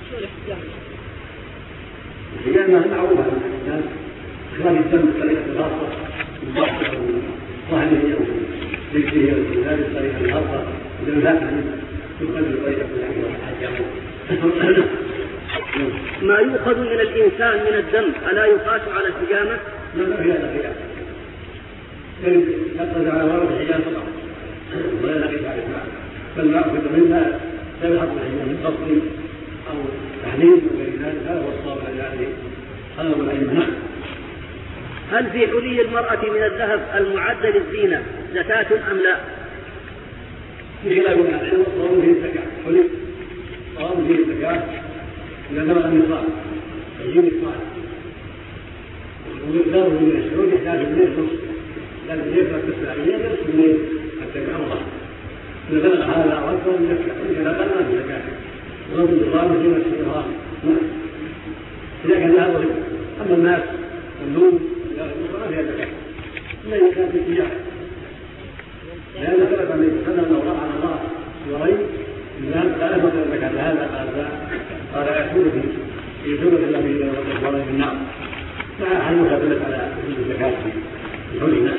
لأنها معروفة عن الإنسان إخراج الدم بطريقة خاصة بالضغط أو ظهره أو رجله أو ذلك بطريقة خاصة بدون ذاك ما يؤخذ من الإنسان من الدم ألا يقاس على الحجامة؟ لا في هذا خلاف. يقصد على ورد الحجامة فقط ولا نقيس على الإسلام، بل ما يأخذ منها لا يحط الحجامة من قصد أو تحليل وغير ذلك. هذا هو الصواب على هذا هو العلم. هل في حلي المرأة من الذهب المعد للزينة زكاة أم لا؟ في خلاف من العلم. الصواب فيه الزكاة، حلي الصواب فيه الزكاة إذا بلغ النصاب يجيب الصالح ومقداره من الشهود يحتاج إليه نصف، لكن يقرأ بالسعيين نصف من الزكاة الله. إذا بلغ هذا أكثر من الزكاة، إذا قل من الزكاة وغض النظام في نفس الإرهام. إذا كان ذهب ورد. أما الناس والنوم ما فيها زكاة إلا إذا كان في التجارة، لأن ثبت عليه وسلم لو رفع الله وري الإمام لا يفضل الزكاة هذا قال يكون في سورة الذي ورد النار مع حلوها دلت على الزكاة في حول الناس.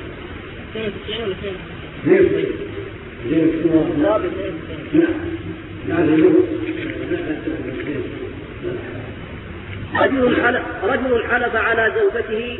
رجل حلف على زوجته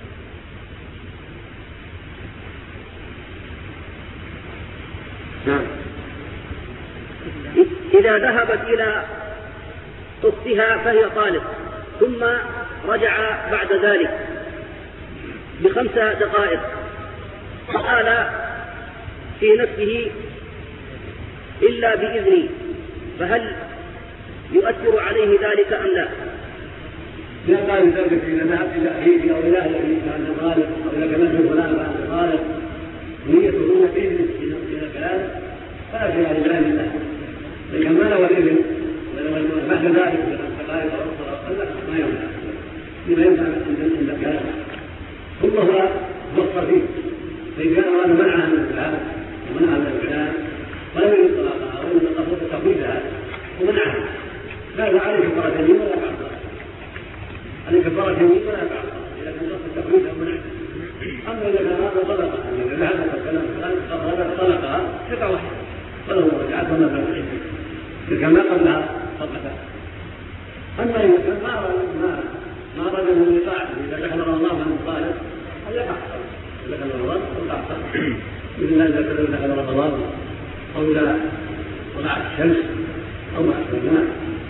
إذا ذهبت إلى أختها فهي طالق، ثم رجع بعد ذلك ب5 دقائق فقال في نفسه إلا بإذني، فهل يؤثر عليه ذلك أم لا؟ لا قال ذلك إذا ذهب إلى أخيه أو إلى أهله بعد طالق أو إلى كلام فلان بعد طالق نيته هنا بإذن إلى كلام فلا شيء على ذلك. لكن ما له الإذن بعد ذلك دقائق أو أخرى ما يمنع لما ينفع عند الكلام ثم هو بص فيه، فإن كان أراد منعها من الكلام ومنعها من الكلام فلا يريد طلاقها ولا يريد تقويدها ومنعها، لا عليه كفارة يمين ولا كفارة عليه كفارة يمين ولا كفارة إذا كان قصد تقويدها ومنعها. أما إذا كان هذا طلقها إذا ذهب الكلام هذا طلقها قطعة واحدة ولو رجعت وما فعلت إذا كان ما قبلها طلقتها. أما إذا كان ما أراد من الوقاع إذا دخل رمضان من الطالب هل يقع إذا دخل رمضان وقع مثل إذا دخل رمضان أو إذا طلعت الشمس أو ما أشبه.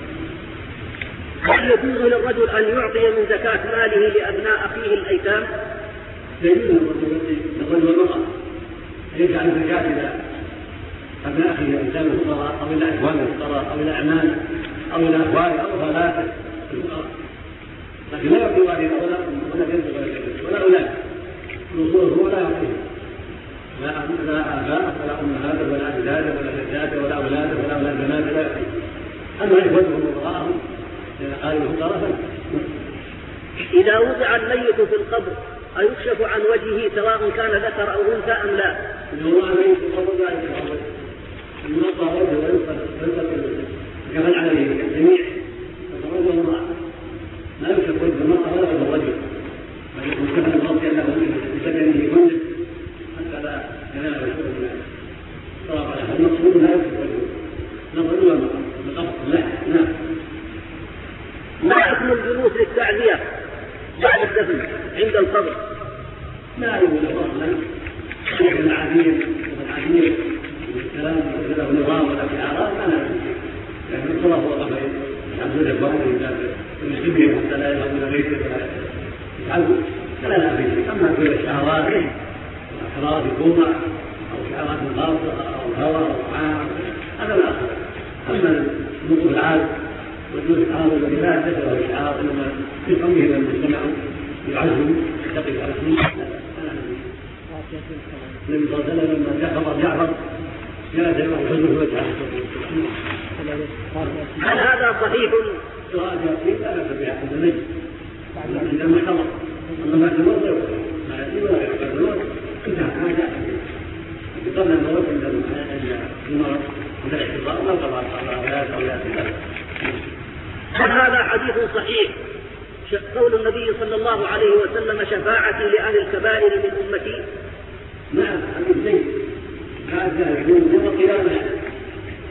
هل يجوز للرجل أن يعطي من زكاة ماله لأبناء أخيه الأيتام؟ يجوز للرجل والمرأة يجعل زكاة إلى أبناء أخيه الأيتام الفقراء أو إلى إخوانه الفقراء أو إلى أعمامه أو إلى أخوانه أو خالاته الفقراء، لكن لا يعطي والده ولا بنته ولا أولاد الوصول ولا يعطيه لا آباء ولا أمهات ولا أجداد ولا جدات ولا أولاد ولا أولاد بنات لا يعطيه. أما إخوتهم وفقراءهم قال الفقراء. إذا وضع الميت في القبر أيكشف عن وجهه سواء كان ذكر أو أنثى أم لا؟ إذا وضع الميت في القبر لا يكشف عن وجهه، ينقى وجهه وينقى كمن عليه الجميع فالرجل الله لا يكشف وجه المرأة ولا وجه الرجل، بل يكون كفن المرأة أنه بسجنه كله حتى لا ينال الحكم بالله. المقصود لا يكشف وجهه نظر إلى المرأة بقبض الله. نعم. ما حكم الجلوس للتعزية بعد الدفن عند القبر؟ لا يوجد أصلا شيء من العبير والعبير والكلام ولا نظام ولا في أعراض ما نعرف، لكن الصلاة هو قبل يحمد الإخوان ويسلمهم حتى لا يذهب إلى بيته ولا يتعبوا فلا نعرف. أما كل الشعارات والأحراف الكومة أو شعارات الغاصة أو الهوى أو الطعام هذا لا أصل. أما النطق العام والجزء الآخر الذي لا يدخل له الشعار إنما يفهمه إلى المجتمع يعزم يتقي عزمه. النبي صلى الله عليه وسلم لما جاء خبر جعفر جاء جمع حزنه وجهه. هل هذا صحيح؟ سؤال يقين لا بأس بها عند النجم عندما خبر أما بعد الموت ما يأتي ولا يعقد الموت انتهى ما جاء قبل الموت عند المرض عند الاحتضار ما قضى على أو يأتي. هل هذا حديث صحيح قول النبي صلى الله عليه وسلم شفاعتي لأهل الكبائر من أمتي؟ نعم حديث زين بعد ذلك يوم القيامة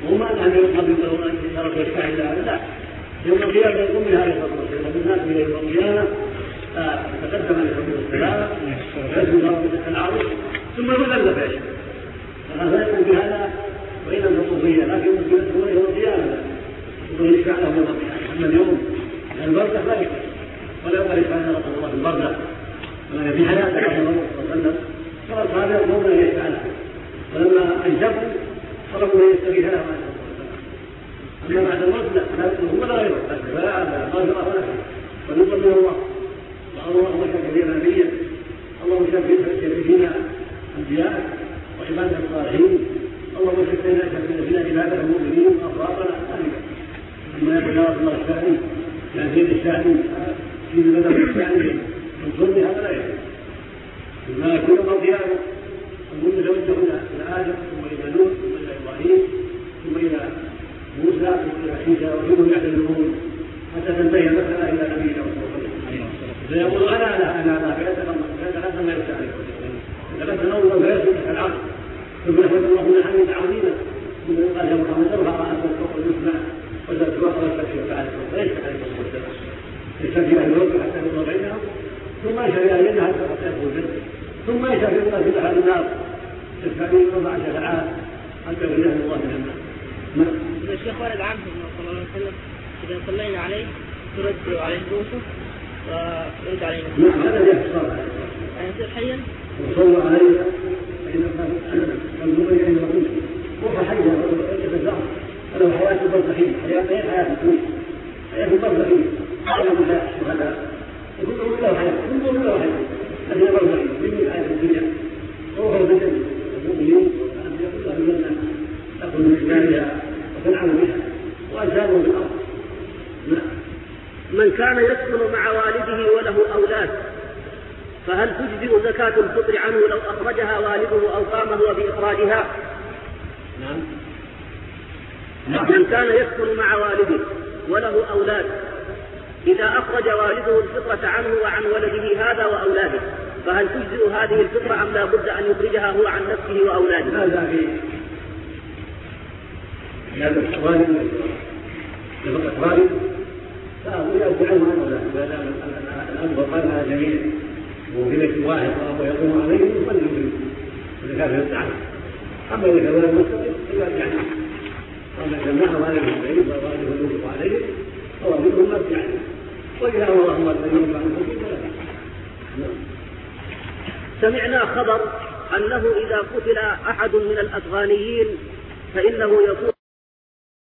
وما أن يقبل له أن يترك يستعين لا يوم القيامة يقوم بهذه الفضل الناس إلى يوم القيامة تقدم عليه الصلاة والسلام ويسجد الله العظيم ثم يذل بعيش فلا يكون بهذا وإن الصوفية لكن يسجد يوم القيامة ويشفع له يوم القيامة أما اليوم البرزخ لا يشفع ولا يقال يشفع رسول الله في البرزخ ولكن في حياته صلى الله عليه وسلم صار الصحابة يطلبون أن يشفع له ولما أنجبوا طلبوا أن يستغيث له أما بعد الموت لا هو لا غيره فلا ما جرى ولا شيء ونقول له الله اللهم شفع فينا نبيا اللهم شفع فينا أنبياء وعبادك الصالحين اللهم شفع فينا عبادك المؤمنين وأخلاقنا أما يقول يا رسول الله الشأني يعني الشأني في بدر الشأني من ظلم هذا لا يجوز ما يكون القيامة نقول توجه إلى آدم ثم إلى نوح ثم إلى إبراهيم ثم إلى موسى ثم إلى عيسى وكلهم يعتذرون حتى تنتهي المسألة إلى نبينا صلى الله عليه وسلم فيقول أنا فيتقدم ما يرجع عليه يتقدم الله فيسجد العرض ثم يحمد الله من حميد عظيما ثم يقال يا محمد ارفع رأسك فوق المسمع وتتوقف التكفير فعلى فليس عليه الصلاة والسلام يستكفي أهل الوقت حتى يكون بينهم ثم يشفع إلينا حتى يكون جنة ثم يشفع الله في أحد النار يستعين 4 شفاعات حتى يغنيه الله من النار. الشيخ ورد عنه صلى الله عليه وسلم إذا صلينا عليه ترد عليه روحه ويرد عليه نعم هذا يحصل يعني يصير حيا وصلى عليه فإن المؤمن يقول روح حيا يتزعم فله حياة برزخية حياة الدنيا حياة برزخية حياة الشهداء وكلهم له حياة كلهم له حياة هذه برزخية من حياة الدنيا روح الجنة المؤمنين والأنبياء كلها الجنة تأكل من إجمالها وتنعم بها وأجسامهم في الأرض. من كان يسكن مع والده وله أولاد فهل تجزئ زكاة الفطر عنه لو أخرجها والده أو قام هو بإخراجها؟ من كان يسكن مع والده وله أولاد إذا أخرج والده الفطرة عنه وعن ولده هذا وأولاده فهل تجزئ هذه الفطرة أم لا بد أن يخرجها هو عن نفسه وأولاده؟ هذا في هذا الأقوال الأقوال فأقول يأتي عنه الأنبر قالها جميع وفي بيت واحد وأبو يقوم عليه يصلي به إذا كان في الدعم أما إذا كان المسلم فلا يعني أما جمعه عليه البيت وأبوه يوقف عليه هو منهم ما يعني وإذا هو اللهم الذي عن سمعنا خبر أنه إذا قتل أحد من الأفغانيين فإنه يكون